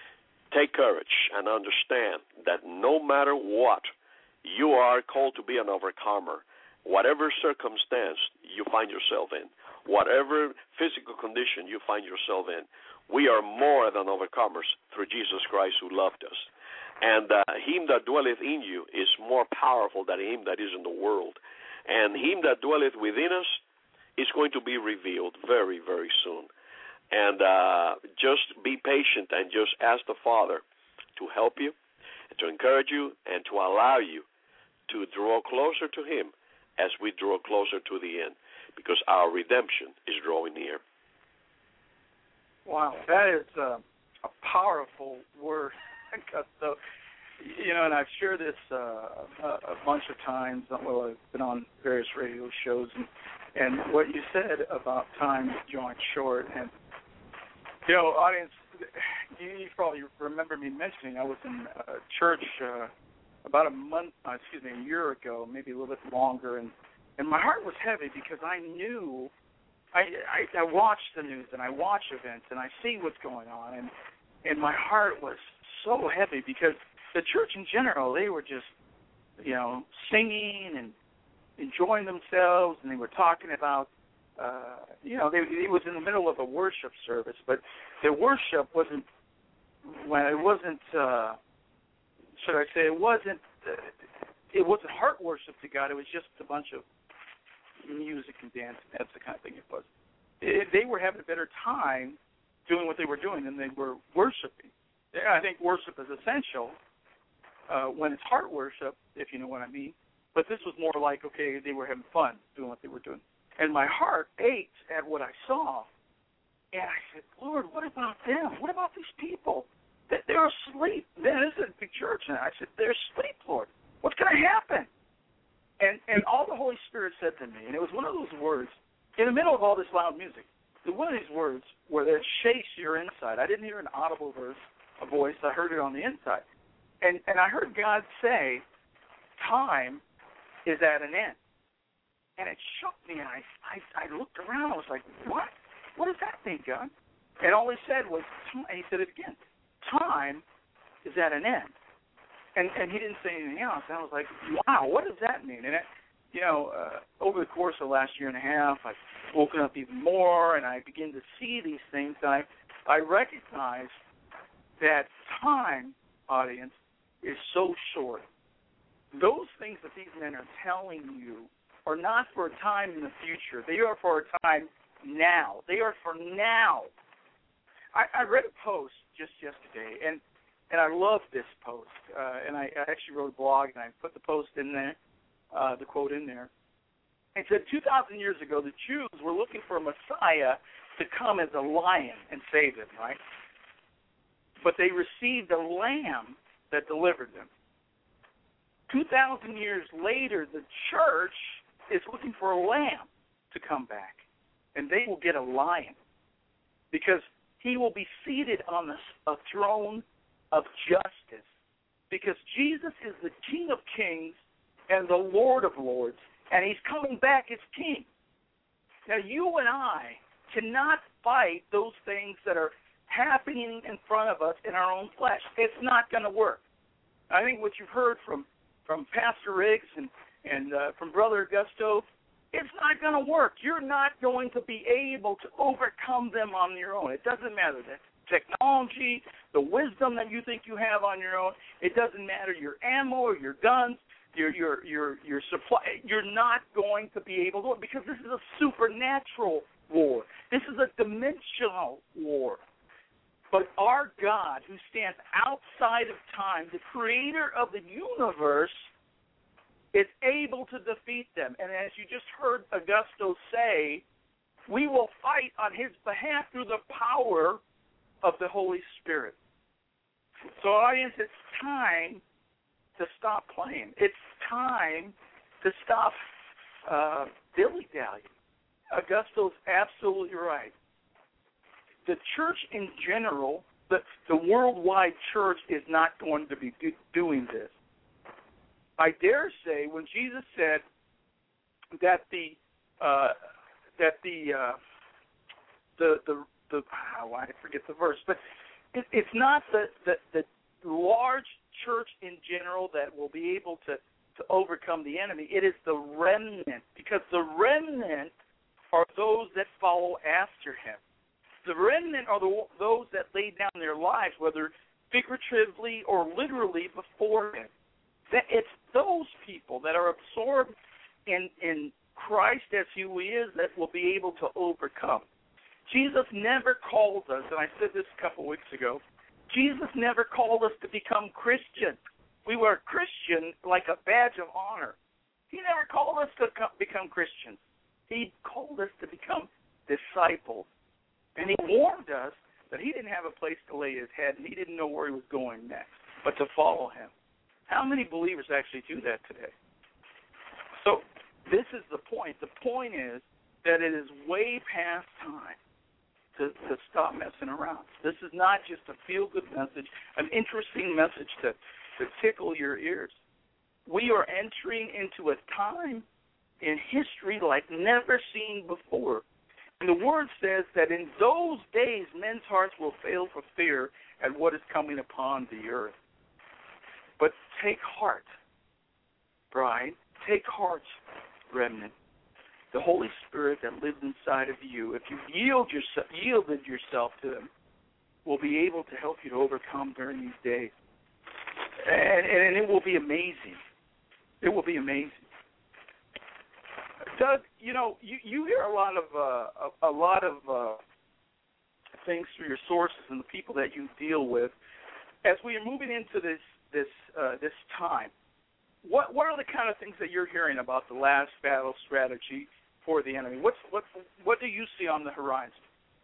take courage and understand that no matter what, you are called to be an overcomer. Whatever circumstance you find yourself in, whatever physical condition you find yourself in, we are more than overcomers through Jesus Christ who loved us. And uh, him that dwelleth in you is more powerful than him that is in the world. And him that dwelleth within us is going to be revealed very, very soon. And uh, just be patient and just ask the Father to help you, and to encourage you, and to allow you to draw closer to Him as we draw closer to the end, because our redemption is drawing near. Wow, that is uh, a powerful word. So, you know, and I've shared this uh, a bunch of times. Well, I've been on various radio shows, and, and what you said about time drawing short, and you know, audience, you, you probably remember me mentioning I was in a church uh, about a month, uh, excuse me, a year ago, maybe a little bit longer, and, and my heart was heavy because I knew, I, I I watch the news and I watch events and I see what's going on, and and my heart was so heavy because the church in general, they were just, you know, singing and enjoying themselves, and they were talking about, uh, you know, they, it was in the middle of a worship service, but the worship wasn't, when it wasn't, uh, should I say, it wasn't, uh, it wasn't heart worship to God. It was just a bunch of music and dancing. That's the kind of thing it was. It, they were having a better time doing what they were doing than they were worshiping. I think worship is essential uh, when it's heart worship, if you know what I mean. But this was more like, okay, they were having fun doing what they were doing. And my heart ached at what I saw. And I said, Lord, what about them? What about these people? They're asleep. Then this is a big church. And I said, they're asleep, Lord. What's going to happen? And and all the Holy Spirit said to me, and it was one of those words, in the middle of all this loud music, one of these words where it shakes your inside. I didn't hear an audible verse, a voice. I heard it on the inside. And and I heard God say, time is at an end. And it shook me, and I, I, I looked around. I was like, what? What does that mean, God? And all he said was, and he said it again, time is at an end. And and he didn't say anything else. And I was like, wow, what does that mean? And, it, you know, uh, over the course of the last year and a half, I've woken up even more, and I begin to see these things. And I, I recognize that time, audience, is so short. Those things that these men are telling you are not for a time in the future. They are for a time now. They are for now. I, I read a post just yesterday, and and I love this post. Uh, and I, I actually wrote a blog, and I put the post in there, uh, the quote in there. It said, two thousand years ago, the Jews were looking for a Messiah to come as a lion and save them, right? But they received a lamb that delivered them. two thousand years later, the church is looking for a lamb to come back, and they will get a lion because he will be seated on a, a throne of justice, because Jesus is the King of Kings and the Lord of Lords, and he's coming back as King. Now, you and I cannot fight those things that are happening in front of us in our own flesh. It's not going to work. I think what you've heard from, from Pastor Riggs and, and uh, from Brother Augusto, it's not going to work. You're not going to be able to overcome them on your own. It doesn't matter the technology, the wisdom that you think you have on your own. It doesn't matter your ammo or your guns, your your your your supply. You're not going to be able to, because this is a supernatural war. This is a dimensional war. But our God, who stands outside of time, the creator of the universe, is able to defeat them. And as you just heard Augusto say, we will fight on his behalf through the power of the Holy Spirit. So, audience, it's time to stop playing. It's time to stop uh, dilly-dallying. Augusto's absolutely right. The church in general, the, the worldwide church, is not going to be do, doing this. I dare say, when Jesus said that the uh, that the uh, the the the oh, I forget the verse, but it, it's not the, the the large church in general that will be able to to overcome the enemy. It is the remnant, because the remnant are those that follow after him. The remnant are the, those that lay down their lives, whether figuratively or literally, before him. That it's those people that are absorbed in, in Christ as who he is that will be able to overcome. Jesus never called us, and I said this a couple weeks ago, Jesus never called us to become Christians. We were Christian like a badge of honor. He never called us to become Christians. He called us to become disciples. And he warned us that he didn't have a place to lay his head, and he didn't know where he was going next, but to follow him. How many believers actually do that today? So this is the point. The point is that it is way past time to, to stop messing around. This is not just a feel-good message, an interesting message to, to tickle your ears. We are entering into a time in history like never seen before. And the Word says that in those days men's hearts will fail for fear at what is coming upon the earth. But take heart, bride. Take heart, remnant. The Holy Spirit that lives inside of you, if you yield yourself, yielded yourself to him, will be able to help you to overcome during these days. And, and it will be amazing. It will be amazing. Doug, you know, you, you hear a lot of uh, a, a lot of uh, things through your sources and the people that you deal with. As we are moving into this this uh, this time, what what are the kind of things that you're hearing about the last battle strategy for the enemy? What's what what do you see on the horizon?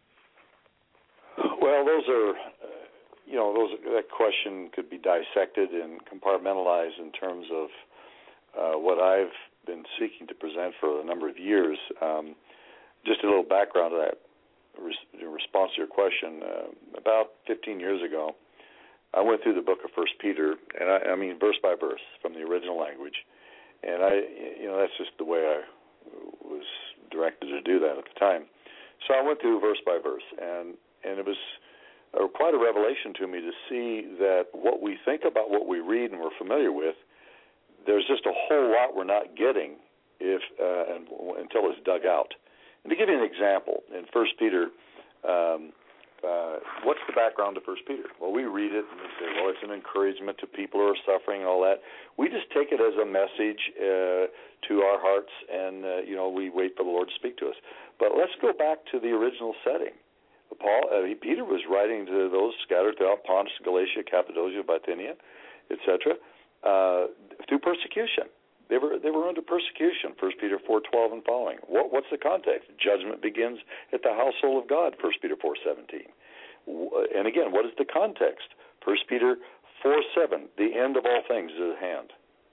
Well, those are, uh, you know, those that question could be dissected and compartmentalized in terms of uh, what I've been seeking to present for a number of years. Um, just a little background to that in response to your question. Uh, about fifteen years ago, I went through the book of First Peter, and I, I mean verse by verse from the original language, and I, you know, that's just the way I was directed to do that at the time. So I went through verse by verse, and and it was uh, quite a revelation to me to see that what we think about what we read and we're familiar with, there's just a whole lot we're not getting if uh, and, until it's dug out. And to give you an example, in First Peter, um, uh, what's the background to First Peter? Well, we read it and we say, well, it's an encouragement to people who are suffering and all that. We just take it as a message uh, to our hearts, and uh, you know, we wait for the Lord to speak to us. But let's go back to the original setting. Paul, uh, Peter was writing to those scattered throughout Pontus, Galatia, Cappadocia, Bithynia, et cetera, uh, through persecution. They were they were under persecution. First Peter four twelve and following. What what's the context? Judgment begins at the household of God. First Peter four seventeen. And again, what is the context? First Peter four seven. The end of all things is at hand.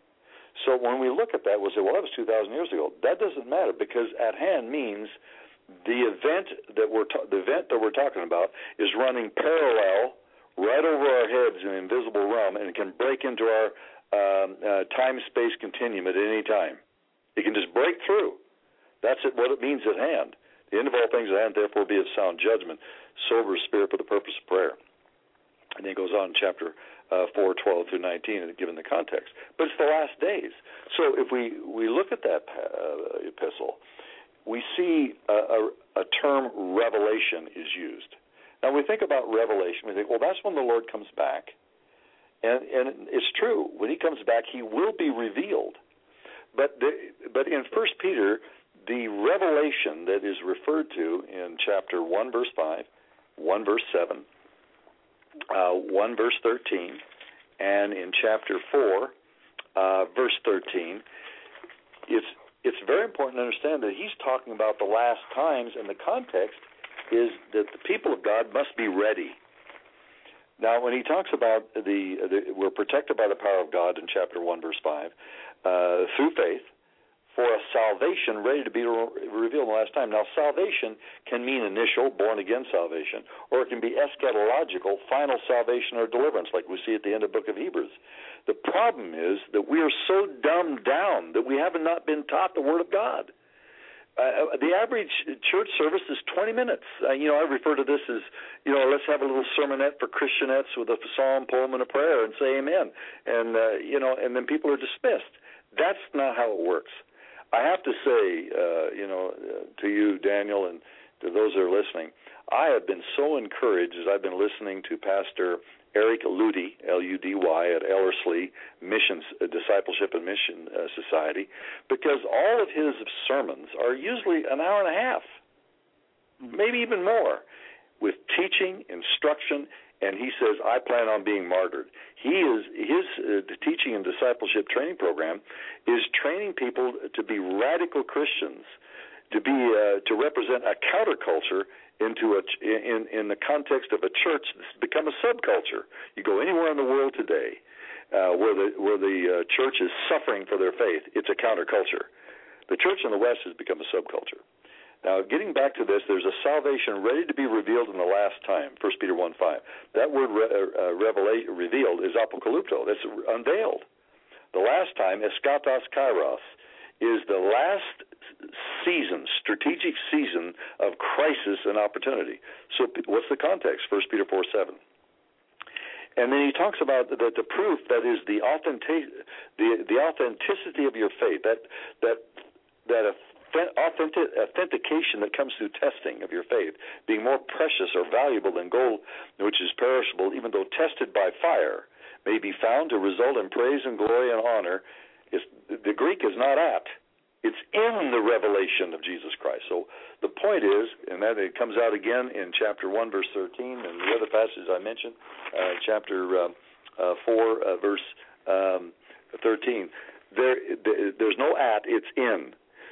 So when we look at that, we'll say, well, that was two thousand years ago. That doesn't matter, because at hand means the event that we're ta- the event that we're talking about is running parallel right over our heads in an invisible realm, and it can break into our um, uh, time-space continuum at any time. It can just break through. That's it, what it means at hand. The end of all things at hand, therefore, be of sound judgment, sober spirit for the purpose of prayer. And then it goes on in chapter uh, four twelve through nineteen, given the context. But it's the last days. So if we, we look at that uh, epistle, we see a, a, a term revelation is used. Now, we think about revelation, we think, well, that's when the Lord comes back. And, and it's true. When he comes back, he will be revealed. But the, but in First Peter, the revelation that is referred to in chapter one, verse five, one, verse seven, uh, one, verse thirteen, and in chapter four, uh, verse thirteen, it's It's very important to understand that he's talking about the last times, and the context is that the people of God must be ready. Now, when he talks about the, the we're protected by the power of God in chapter one, verse five, uh, through faith, for a salvation ready to be re- revealed in the last time. Now, salvation can mean initial, born-again salvation, or it can be eschatological, final salvation or deliverance, like we see at the end of the book of Hebrews. The problem is that we are so dumbed down that we have not been taught the Word of God. Uh, the average church service is twenty minutes. Uh, you know, I refer to this as, you know, let's have a little sermonette for Christianettes with a psalm, poem, and a prayer, and say amen. And, uh, you know, and then people are dismissed. That's not how it works. I have to say, uh, you know, uh, to you, Daniel, and to those that are listening, I have been so encouraged as I've been listening to Pastor Eric Ludy, L U D Y, at Ellerslie Missions, uh, Discipleship and Mission uh, Society, because all of his sermons are usually an hour and a half, maybe even more, with teaching, instruction, and he says, I plan on being martyred. He is his uh, teaching and discipleship training program is training people to be radical Christians, to be uh, to represent a counterculture into a in in the context of a church that's become a subculture. You go anywhere in the world today uh, where the where the uh, church is suffering for their faith, it's a counterculture. The church in the West has become a subculture. Now, getting back to this, there's a salvation ready to be revealed in the last time, First Peter one five. That word re- uh, revela- revealed is apocalypto. That's unveiled. The last time, eskatos kairos, is the last season, strategic season of crisis and opportunity. So what's the context? First Peter four seven. And then he talks about that the proof that is the authentic, the the authenticity of your faith, that that that authentic, authentication that comes through testing of your faith, being more precious or valuable than gold, which is perishable, even though tested by fire, may be found to result in praise and glory and honor. It's, the Greek is not at. It's in the revelation of Jesus Christ. So the point is, and that it comes out again in chapter one, verse thirteen, and the other passages I mentioned, uh, chapter uh, uh, four, uh, verse um, thirteen. There, there's no at, it's in.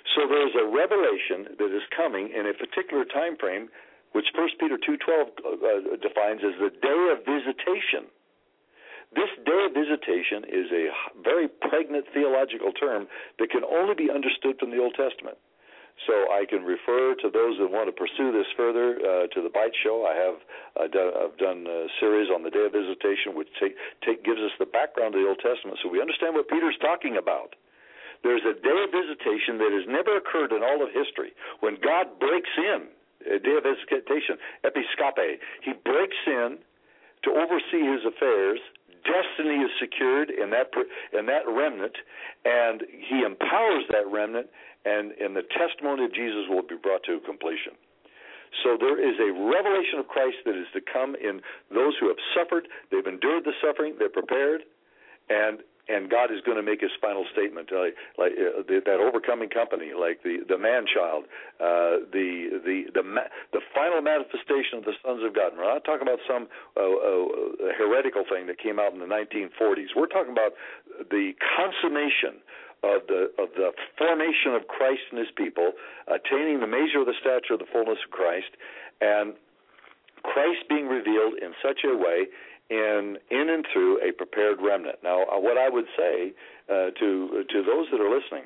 So there is a revelation that is coming in a particular time frame, which First Peter two twelve uh, defines as the day of visitation. This day of visitation is a very pregnant theological term that can only be understood from the Old Testament. So I can refer to those that want to pursue this further uh, to the Bite Show. I have uh, done, I've done a series on the day of visitation, which take, take, gives us the background of the Old Testament so we understand what Peter's talking about. There's a day of visitation that has never occurred in all of history. When God breaks in, a day of visitation, episkope, he breaks in to oversee his affairs. Destiny is secured in that in that remnant, and he empowers that remnant, and, and the testimony of Jesus will be brought to completion. So there is a revelation of Christ that is to come in those who have suffered. They've endured the suffering. They're prepared, and and God is going to make his final statement, uh, like uh, the, that overcoming company, like the the man-child, uh, the the the ma- the final manifestation of the sons of God. And we're not talking about some uh, uh, heretical thing that came out in the nineteen forties. We're talking about the consummation of the of the formation of Christ and his people, attaining the measure of the stature of the fullness of Christ, and Christ being revealed in such a way in in and through a prepared remnant. Now, uh, what I would say uh, to to those that are listening,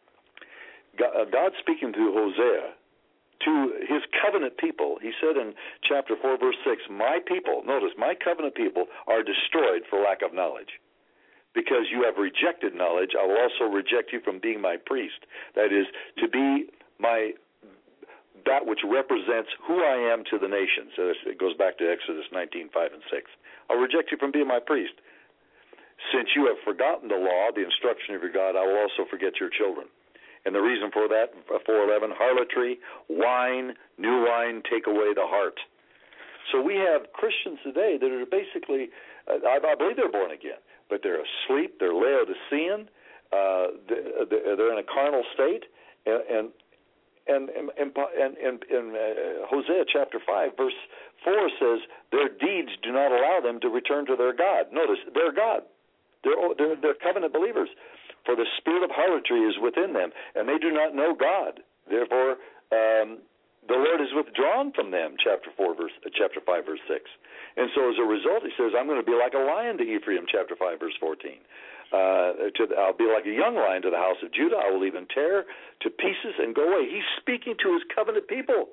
God, uh, God speaking through Hosea to his covenant people, he said in chapter four, verse six, "My people," notice, "my covenant people are destroyed for lack of knowledge. Because you have rejected knowledge, I will also reject you from being my priest." That is, to be my that which represents who I am to the nations. So it goes back to Exodus nineteen, five and six. I'll reject you from being my priest. Since you have forgotten the law, the instruction of your God, I will also forget your children. And the reason for that, four eleven, harlotry, wine, new wine, take away the heart. So we have Christians today that are basically, uh, I, I believe they're born again, but they're asleep, they're Laodicean, uh, they're in a carnal state, and, and And in and, and, and, and, uh, Hosea chapter five, verse four says, their deeds do not allow them to return to their God. Notice, they're God. They're, they're, they're covenant believers. For the spirit of harlotry is within them, and they do not know God. Therefore, um, the Lord is withdrawn from them, chapter four, verse, uh, chapter five, verse six. And so as a result, he says, I'm going to be like a lion to Ephraim, chapter five, verse fourteen. Uh, to the, I'll be like a young lion to the house of Judah. I will even tear to pieces and go away. He's speaking to his covenant people.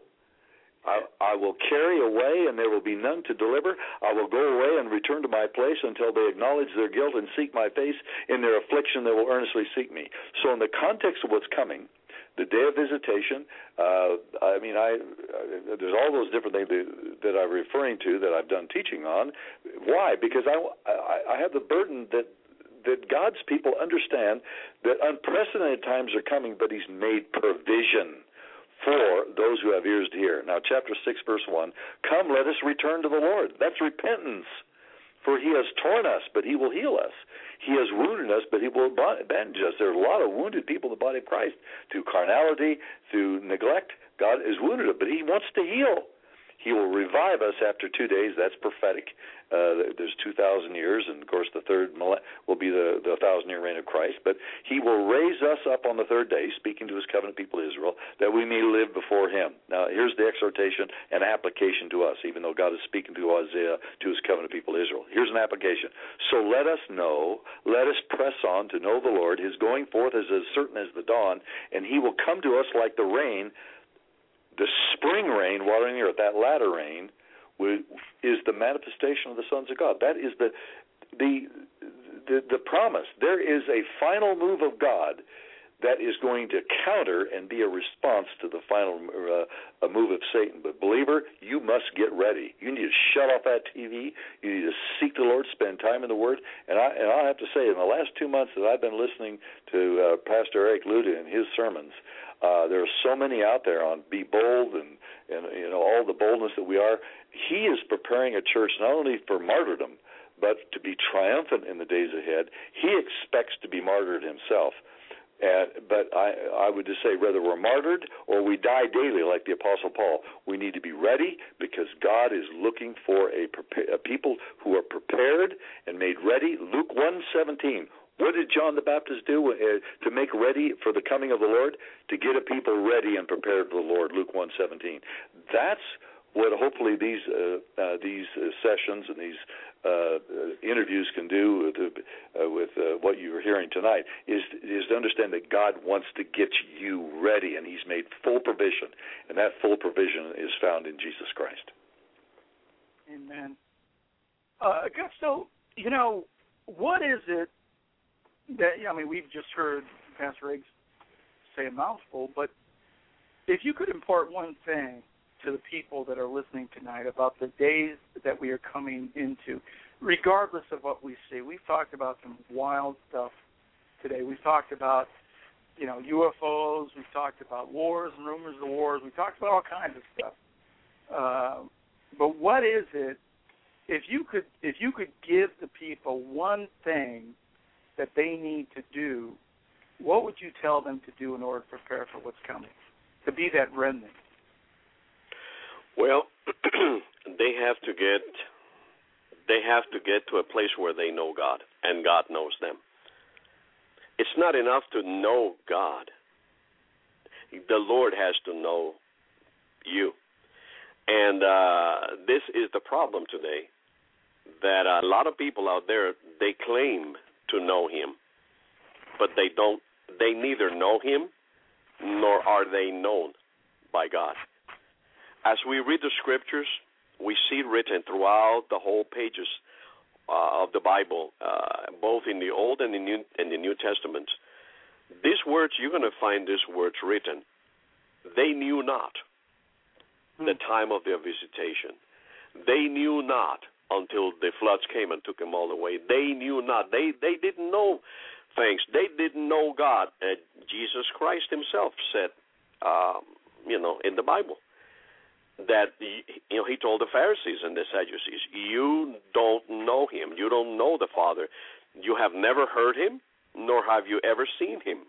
I, I will carry away, and there will be none to deliver. I will go away and return to my place until they acknowledge their guilt and seek my face. In their affliction, they will earnestly seek me. So in the context of what's coming, the day of visitation, uh, I mean, I, I there's all those different things that, that I'm referring to that I've done teaching on. Why? Because I, I, I have the burden that that God's people understand that unprecedented times are coming, but he's made provision for those who have ears to hear. Now, chapter six, verse one, come, let us return to the Lord. That's repentance. For he has torn us, but he will heal us. He has wounded us, but he will bandage us. There are a lot of wounded people in the body of Christ through carnality, through neglect. God is wounded, but he wants to heal. He will revive us after two days. That's prophetic. Uh, there's two thousand years, and, of course, the third will be the, the thousand-year reign of Christ. But he will raise us up on the third day, speaking to his covenant people Israel, that we may live before him. Now, here's the exhortation and application to us, even though God is speaking to Isaiah, to his covenant people Israel. Here's an application. So let us know, let us press on to know the Lord. His going forth is as certain as the dawn, and he will come to us like the rain, the spring rain watering the earth. That latter rain is the manifestation of the sons of God. That is the the the, the promise. There is a final move of God that is going to counter and be a response to the final uh, a move of Satan. But believer, you must get ready. You need to shut off that T V. You need to seek the Lord, spend time in the Word. And I and I have to say, in the last two months that I've been listening to uh, Pastor Eric Luda and his sermons, uh, there are so many out there on Be Bold and and you know all the boldness that we are. He is preparing a church not only for martyrdom, but to be triumphant in the days ahead. He expects to be martyred himself. Uh, but I, I would just say, whether we're martyred or we die daily like the Apostle Paul, we need to be ready, because God is looking for a, a people who are prepared and made ready. Luke one seventeen, What did John the Baptist do uh, to make ready for the coming of the Lord? To get a people ready and prepared for the Lord, Luke one seventeen. That's what hopefully these uh, uh, these uh, sessions and these uh, interviews can do with, uh, with uh, what you're hearing tonight is is to understand that God wants to get you ready, and He's made full provision, and that full provision is found in Jesus Christ. Amen. Uh, Gusto, you know, what is it that, I mean, we've just heard Pastor Riggs say a mouthful, but if you could impart one thing to the people that are listening tonight about the days that we are coming into, regardless of what we see. We've talked about some wild stuff today. We've talked about, you know, U F Os. We've talked about wars and rumors of wars. We've talked about all kinds of stuff. Uh, but what is it, if you could, if you could give the people one thing that they need to do, what would you tell them to do in order to prepare for what's coming, to be that remnant? Well, they have to get they have to get to a place where they know God and God knows them. It's not enough to know God. The Lord has to know you. And uh, this is the problem today, that a lot of people out there, they claim to know Him, but they don't. They neither know Him nor are they known by God. As we read the Scriptures, we see written throughout the whole pages uh, of the Bible, uh, both in the Old and the New, and the New Testament. These words, you're going to find these words written. They knew not the time of their visitation. They knew not until the floods came and took them all away. They knew not. They they didn't know things. They didn't know God. Uh, Jesus Christ Himself said, um, you know, in the Bible, that, you know, He told the Pharisees and the Sadducees, you don't know Him. You don't know the Father. You have never heard Him, nor have you ever seen Him.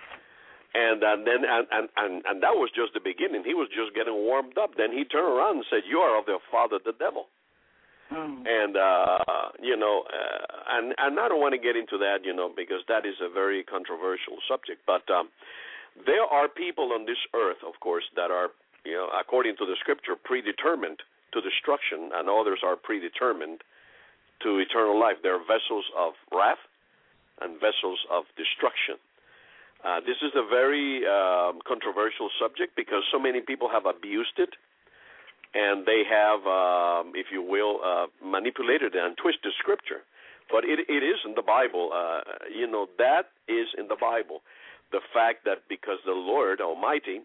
And uh, then, and, and, and, and that was just the beginning. He was just getting warmed up. Then He turned around and said, you are of the father, the devil. Mm. And, uh, you know, uh, and, and I don't want to get into that, you know, because that is a very controversial subject. But um, there are people on this earth, of course, that are, you know, according to the Scripture, predetermined to destruction, and others are predetermined to eternal life. They're vessels of wrath and vessels of destruction. Uh, this is a very um, controversial subject because so many people have abused it, and they have, um, if you will, uh, manipulated and twisted Scripture. But it, it is in the Bible. Uh, you know, that is in the Bible. The fact that because the Lord Almighty,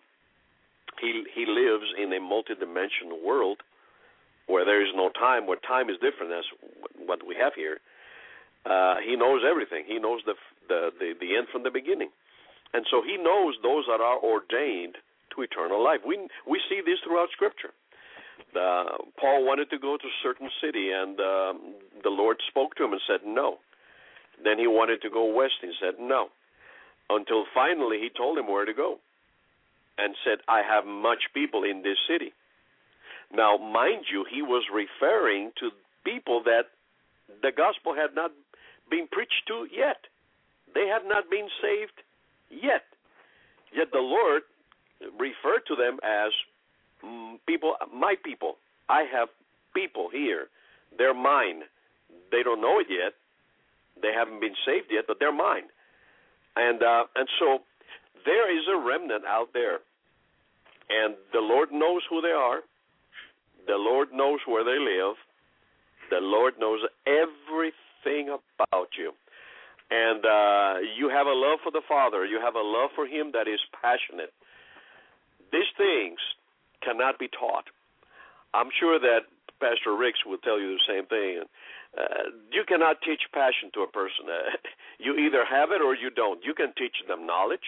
He He lives in a multidimensional world where there is no time, where time is different as what we have here. Uh, he knows everything. He knows the, the the the end from the beginning, and so He knows those that are ordained to eternal life. We we see this throughout Scripture. Uh, Paul wanted to go to a certain city, and um, the Lord spoke to him and said no. Then he wanted to go west, and said no, until finally He told him where to go, and said, I have much people in this city. Now, mind you, he was referring to people that the gospel had not been preached to yet. They had not been saved yet. Yet the Lord referred to them as mm, people, my people. I have people here. They're mine. They don't know it yet. They haven't been saved yet, but they're mine. And uh, and so there is a remnant out there. And the Lord knows who they are. The Lord knows where they live. The Lord knows everything about you. And uh, you have a love for the Father. You have a love for Him that is passionate. These things cannot be taught. I'm sure that Pastor Riggs will tell you the same thing. Uh, you cannot teach passion to a person. Uh, you either have it or you don't. You can teach them knowledge.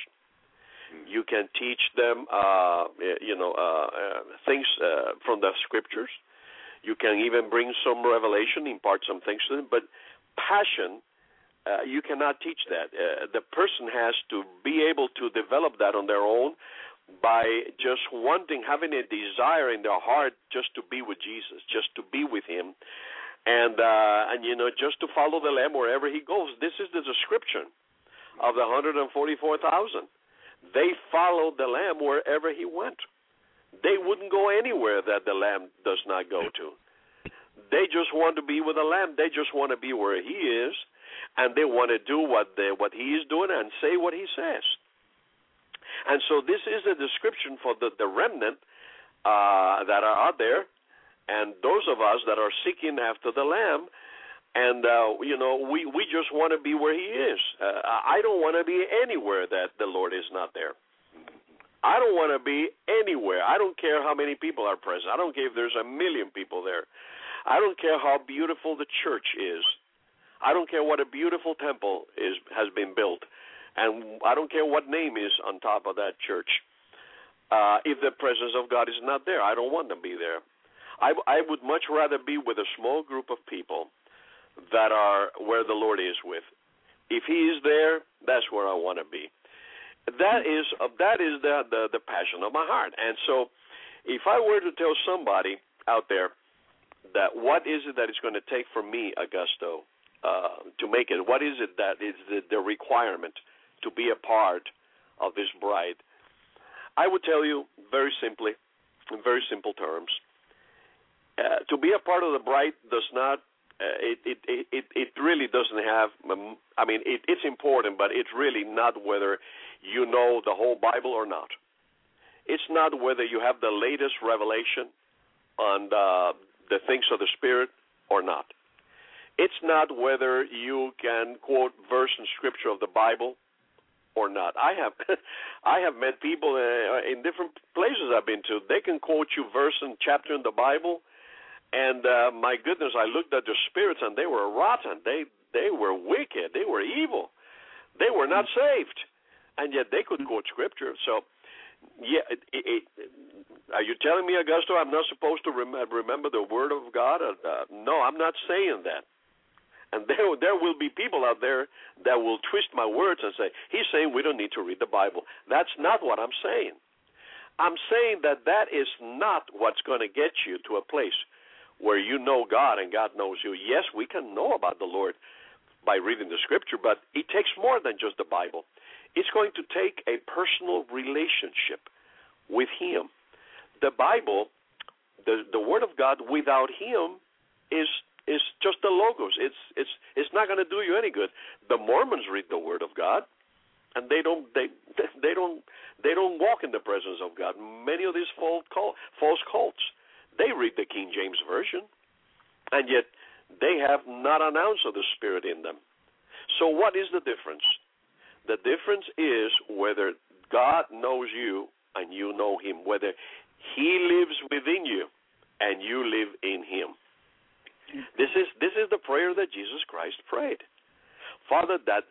You can teach them, uh, you know, uh, uh, things uh, from the Scriptures. You can even bring some revelation, impart some things to them. But passion, uh, you cannot teach that. Uh, the person has to be able to develop that on their own by just wanting, having a desire in their heart just to be with Jesus, just to be with Him. And, uh, and you know, just to follow the Lamb wherever he goes. This is the description of the one hundred forty-four thousand. They followed the Lamb wherever he went. They wouldn't go anywhere that the Lamb does not go to. They just want to be with the Lamb. They just want to be where he is, and they want to do what they, what he is doing and say what he says. And so this is a description for the, the remnant uh, that are out there, and those of us that are seeking after the Lamb. And, uh, you know, we, we just want to be where he is. Uh, I don't want to be anywhere that the Lord is not there. I don't want to be anywhere. I don't care how many people are present. I don't care if there's a million people there. I don't care how beautiful the church is. I don't care what a beautiful temple is has been built. And I don't care what name is on top of that church. Uh, if the presence of God is not there, I don't want to be there. I, I would much rather be with a small group of people that are where the Lord is with. If he is there, that's where I want to be. That is uh, that is the, the the passion of my heart. And so if I were to tell somebody out there that what is it that it's going to take for me, Augusto, uh, to make it, what is it that is the, the requirement to be a part of this bride, I would tell you very simply, in very simple terms, uh, to be a part of the bride does not Uh, it, it it it really doesn't have. Um, I mean, it, it's important, but it's really not whether you know the whole Bible or not. It's not whether you have the latest revelation on the, the things of the Spirit or not. It's not whether you can quote verse and scripture of the Bible or not. I have I have met people uh, in different places I've been to. They can quote you verse and chapter in the Bible. And uh, my goodness, I looked at their spirits, and they were rotten. They they were wicked. They were evil. They were not saved, and yet they could quote scripture. So, yeah, it, it, are you telling me, Augusto, I'm not supposed to rem- remember the word of God? Uh, no, I'm not saying that. And there there will be people out there that will twist my words and say, he's saying we don't need to read the Bible. That's not what I'm saying. I'm saying that that is not what's going to get you to a place where you know God and God knows you. Yes, we can know about the Lord by reading the scripture, but it takes more than just the Bible. It's going to take a personal relationship with him. The Bible, the the Word of God, without him is is just the logos. It's it's it's not going to do you any good. The Mormons read the Word of God, and they don't they they don't they don't walk in the presence of God. Many of these false false cults, they read the King James Version, and yet they have not an ounce of the Spirit in them. So what is the difference? The difference is whether God knows you and you know him, whether he lives within you and you live in him. This is this is the prayer that Jesus Christ prayed. Father, that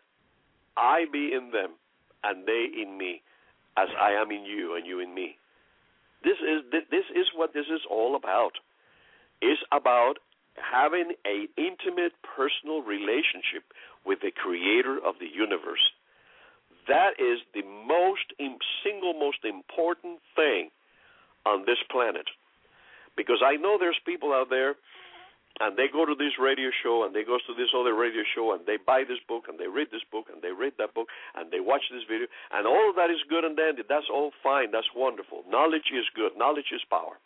I be in them and they in me, as I am in you and you in me. This is this is what this is all about. It's about having an intimate, personal relationship with the Creator of the universe. That is the most single most important thing on this planet. Because I know there's people out there, and they go to this radio show, and they go to this other radio show, and they buy this book, and they read this book, and they read that book, and they watch this video, and all of that is good and dandy. That's all fine. That's wonderful. Knowledge is good. Knowledge is power.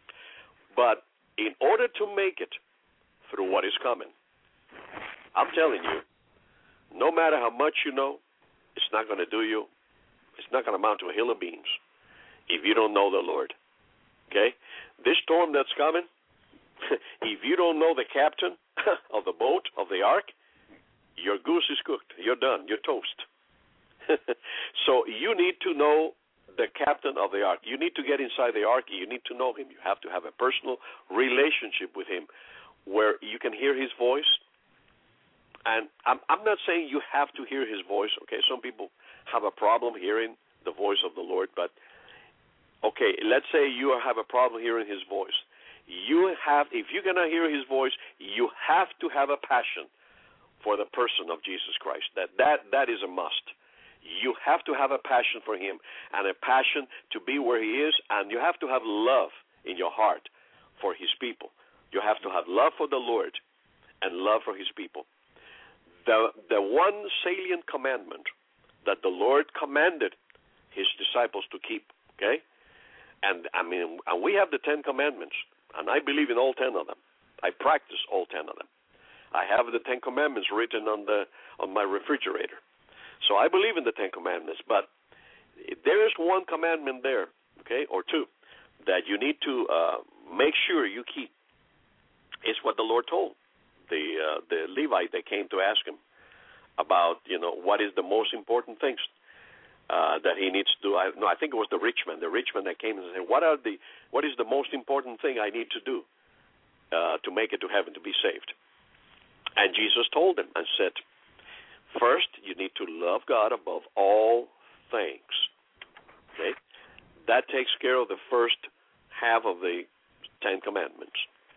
But in order to make it through what is coming, I'm telling you, no matter how much you know, it's not going to do you. It's not going to amount to a hill of beans if you don't know the Lord. Okay? This storm that's coming, if you don't know the captain of the boat, of the ark, your goose is cooked. You're done. You're toast. So you need to know the captain of the ark. You need to get inside the ark. You need to know him. You have to have a personal relationship with him where you can hear his voice. And I'm, I'm not saying you have to hear his voice, okay? Some people have a problem hearing the voice of the Lord. But, okay, let's say you have a problem hearing his voice. You have, if you're going to hear his voice, you have to have a passion for the person of Jesus Christ. That that that is a must. You have to have a passion for him and a passion to be where he is, and you have to have love in your heart for his people. You have to have love for the Lord, and love for his people. The, the one salient commandment that the Lord commanded his disciples to keep, okay? And, I mean, and we have the Ten Commandments, and I believe in all ten of them. I practice all ten of them. I have the Ten Commandments written on the on my refrigerator. So I believe in the Ten Commandments, but there is one commandment there, okay, or two, that you need to uh, make sure you keep. It's what the Lord told the uh, the Levite that came to ask him about, you know, what is the most important things uh, that he needs to do. I, no, I think it was the rich man, the rich man that came and said, what are the what is the most important thing I need to do uh, to make it to heaven, to be saved? And Jesus told him and said, first, you need to love God above all things. Okay? That takes care of the first half of the Ten Commandments.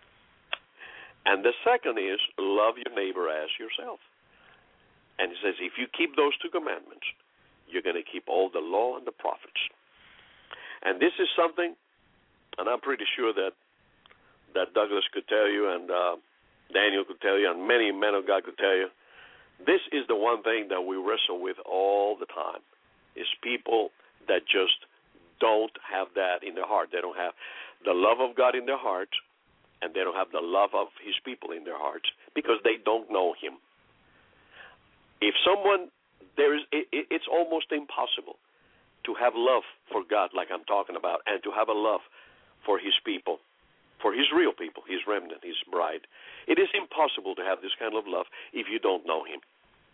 And the second is love your neighbor as yourself. And he says, if you keep those two commandments, you're going to keep all the law and the prophets. And this is something, and I'm pretty sure that that Douglas could tell you, and uh, Daniel could tell you, and many men of God could tell you, this is the one thing that we wrestle with all the time, is people that just don't have that in their heart. They don't have the love of God in their heart, and they don't have the love of his people in their hearts because they don't know him. If someone, there is, it, it's almost impossible to have love for God like I'm talking about, and to have a love for his people, for his real people, his remnant, his bride. It is impossible to have this kind of love if you don't know him.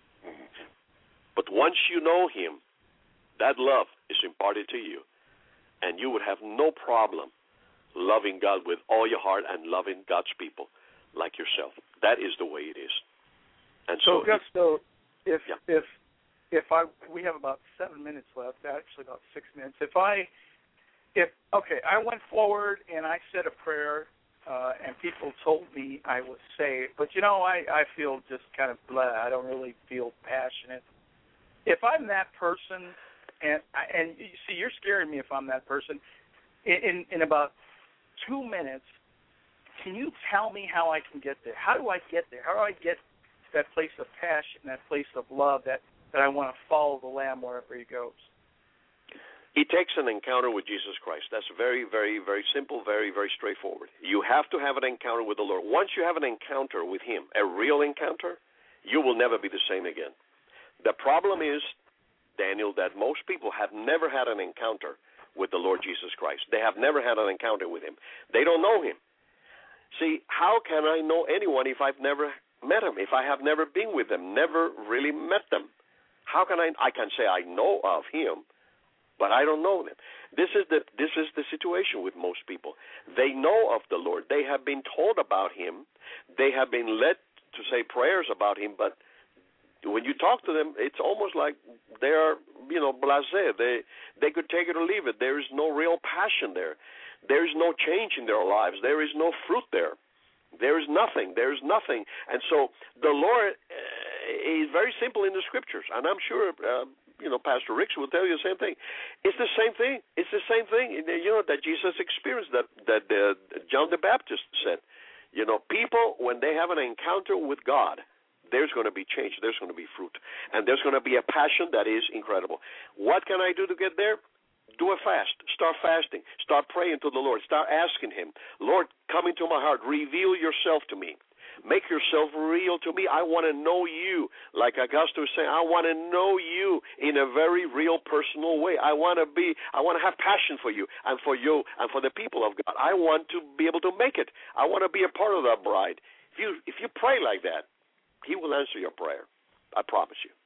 But once you know him, that love is imparted to you, and you would have no problem loving God with all your heart and loving God's people like yourself. That is the way it is. And so, so Augusto, if yeah. if if I we have about seven minutes left, actually about six minutes. If I if okay, I went forward and I said a prayer, uh, and people told me I was saved, but you know, I I feel just kind of blah. I don't really feel passionate. If I'm that person, and and you see, you're scaring me if I'm that person. In, in, in about two minutes, can you tell me how I can get there? How do I get there? How do I get to that place of passion, that place of love, that, that I want to follow the Lamb wherever he goes? It takes an encounter with Jesus Christ. That's very, very, very simple, very, very straightforward. You have to have an encounter with the Lord. Once you have an encounter with him, a real encounter, you will never be the same again. The problem is, Daniel, that most people have never had an encounter with the Lord Jesus Christ. They have never had an encounter with him. They don't know him. See, how can I know anyone if I've never met him, if I have never been with them, never really met them? How can I, I can say I know of him, but I don't know them. This is the this is the situation with most people. They know of the Lord. They have been told about him. They have been led to say prayers about him, but when you talk to them, it's almost like they are, you know, blasé. They they could take it or leave it. There is no real passion there. There is no change in their lives. There is no fruit there. There is nothing. There is nothing. And so the Lord uh, is very simple in the Scriptures, and I'm sure, uh, you know, Pastor Ricks will tell you the same thing. It's the same thing. It's the same thing, you know, that Jesus experienced, that that uh, John the Baptist said. You know, people, when they have an encounter with God, there's going to be change. There's going to be fruit. And there's going to be a passion that is incredible. What can I do to get there? Do a fast. Start fasting. Start praying to the Lord. Start asking him, Lord, come into my heart. Reveal yourself to me. Make yourself real to me. I want to know you. Like Augusto was saying, I want to know you in a very real, personal way. I want to be, I want to have passion for you and for you and for the people of God. I want to be able to make it. I want to be a part of that bride. If you, if you pray like that, he will answer your prayer. I promise you.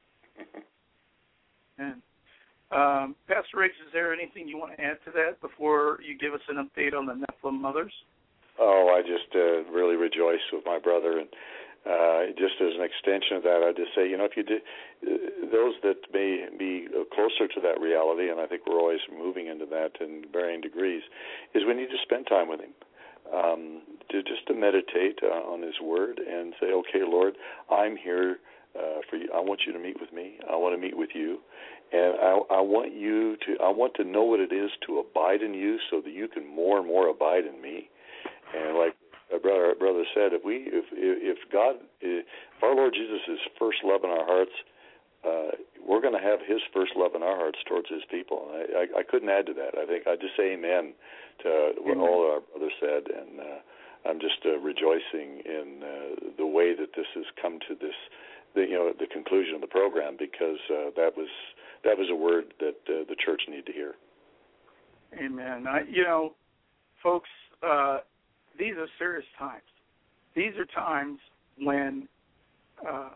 And, um, Pastor Riggs, is there anything you want to add to that before you give us an update on the Nephilim mothers? Oh, I just uh, really rejoice with my brother, and uh, just as an extension of that, I just say, you know, if you did, uh, those that may be closer to that reality, and I think we're always moving into that in varying degrees, is we need to spend time with him. Um, to just to meditate uh, on his word and say, okay, Lord, I'm here uh, for you. I want you to meet with me. I want to meet with you, and I, I want you to. I want to know what it is to abide in you, so that you can more and more abide in me. And like uh, my brother brother said, if we if if God if our Lord Jesus is first love in our hearts, uh, we're going to have His first love in our hearts towards His people. I, I, I couldn't add to that. I think I just say amen to what amen. all our brothers said, and uh, I'm just uh, rejoicing in uh, the way that this has come to this, the, you know, the conclusion of the program, because uh, that was that was a word that uh, the church needed to hear. Amen. I, you know, folks, uh, these are serious times. These are times when uh,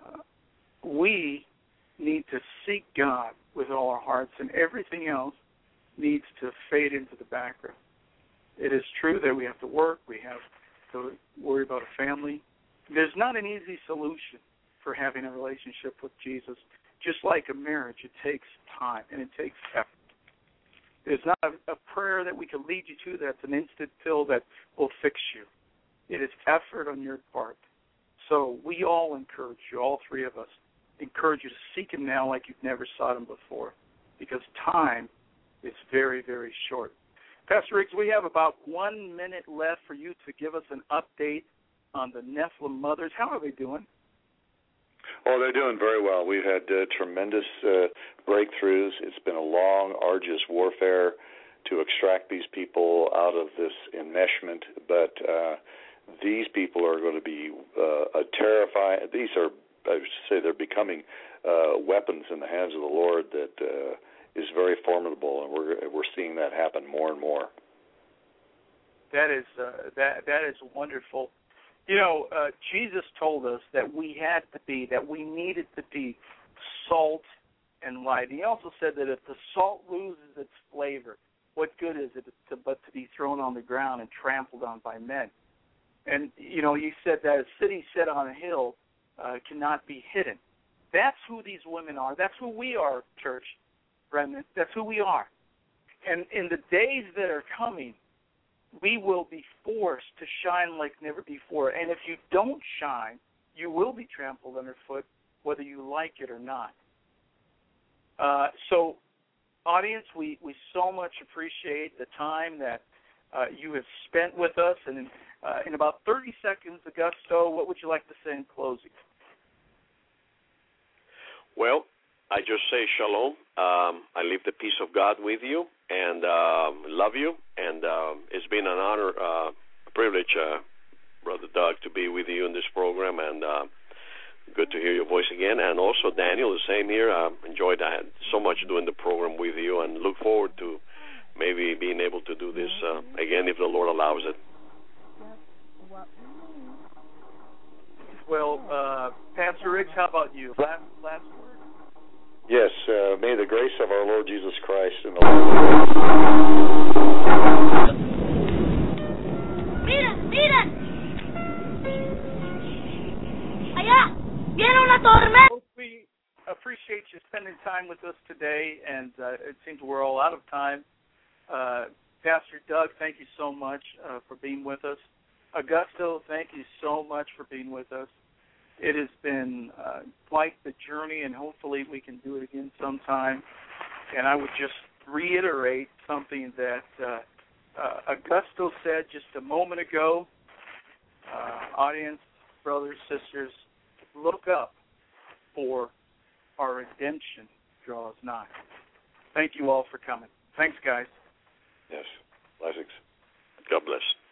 we need to seek God with all our hearts, and everything else needs to fade into the background. It is true that we have to work, we have to worry about a family. There's not an easy solution for having a relationship with Jesus. Just like a marriage, it takes time and it takes effort. There's not a, a prayer that we can lead you to that's an instant pill that will fix you. It is effort on your part. So we all encourage you, all three of us, encourage you to seek Him now like you've never sought Him before, because time is very, very short. Pastor Riggs, we have about one minute left for you to give us an update on the Nephilim mothers. How are they doing? Oh, they're doing very well. We've had uh, tremendous uh, breakthroughs. It's been a long, arduous warfare to extract these people out of this enmeshment, but uh, these people are going to be uh, a terrifying, these are, I should say, they're becoming uh, weapons in the hands of the Lord that uh, is very formidable, and we're we're seeing that happen more and more. That is uh, that that is wonderful. You know, uh, Jesus told us that we had to be, that we needed to be salt and light. He also said that if the salt loses its flavor, what good is it to, but to be thrown on the ground and trampled on by men? And, you know, he said that a city set on a hill uh, cannot be hidden. That's who these women are. That's who we are, church, remnant. That's who we are. And in the days that are coming, we will be forced to shine like never before. And if you don't shine, you will be trampled underfoot, whether you like it or not. Uh, so, audience, we, we so much appreciate the time that uh, you have spent with us. And in, uh, in about thirty seconds, Augusto, what would you like to say in closing? Well, I just say shalom. Um, I leave the peace of God with you, and um, love you. And um, it's been an honor, uh, a privilege, uh, Brother Doug, to be with you in this program, and uh, good to hear your voice again. And also, Daniel, the same here. I enjoyed I had so much doing the program with you, and look forward to maybe being able to do this uh, again if the Lord allows it. Well, uh, Pastor Riggs, how about you? Last, last word. Yes, uh, may the grace of our Lord Jesus Christ and the Mira, mira. Allá, viene una tormenta. We appreciate you spending time with us today, and uh, it seems we're all out of time. Uh, Pastor Doug, thank you so much uh, for being with us. Augusto, thank you so much for being with us. It has been uh, quite the journey, and hopefully we can do it again sometime. And I would just reiterate something that uh, uh, Augusto said just a moment ago. Uh, audience, brothers, sisters, look up, for our redemption draws nigh. Thank you all for coming. Thanks, guys. Yes. Blessings. God bless.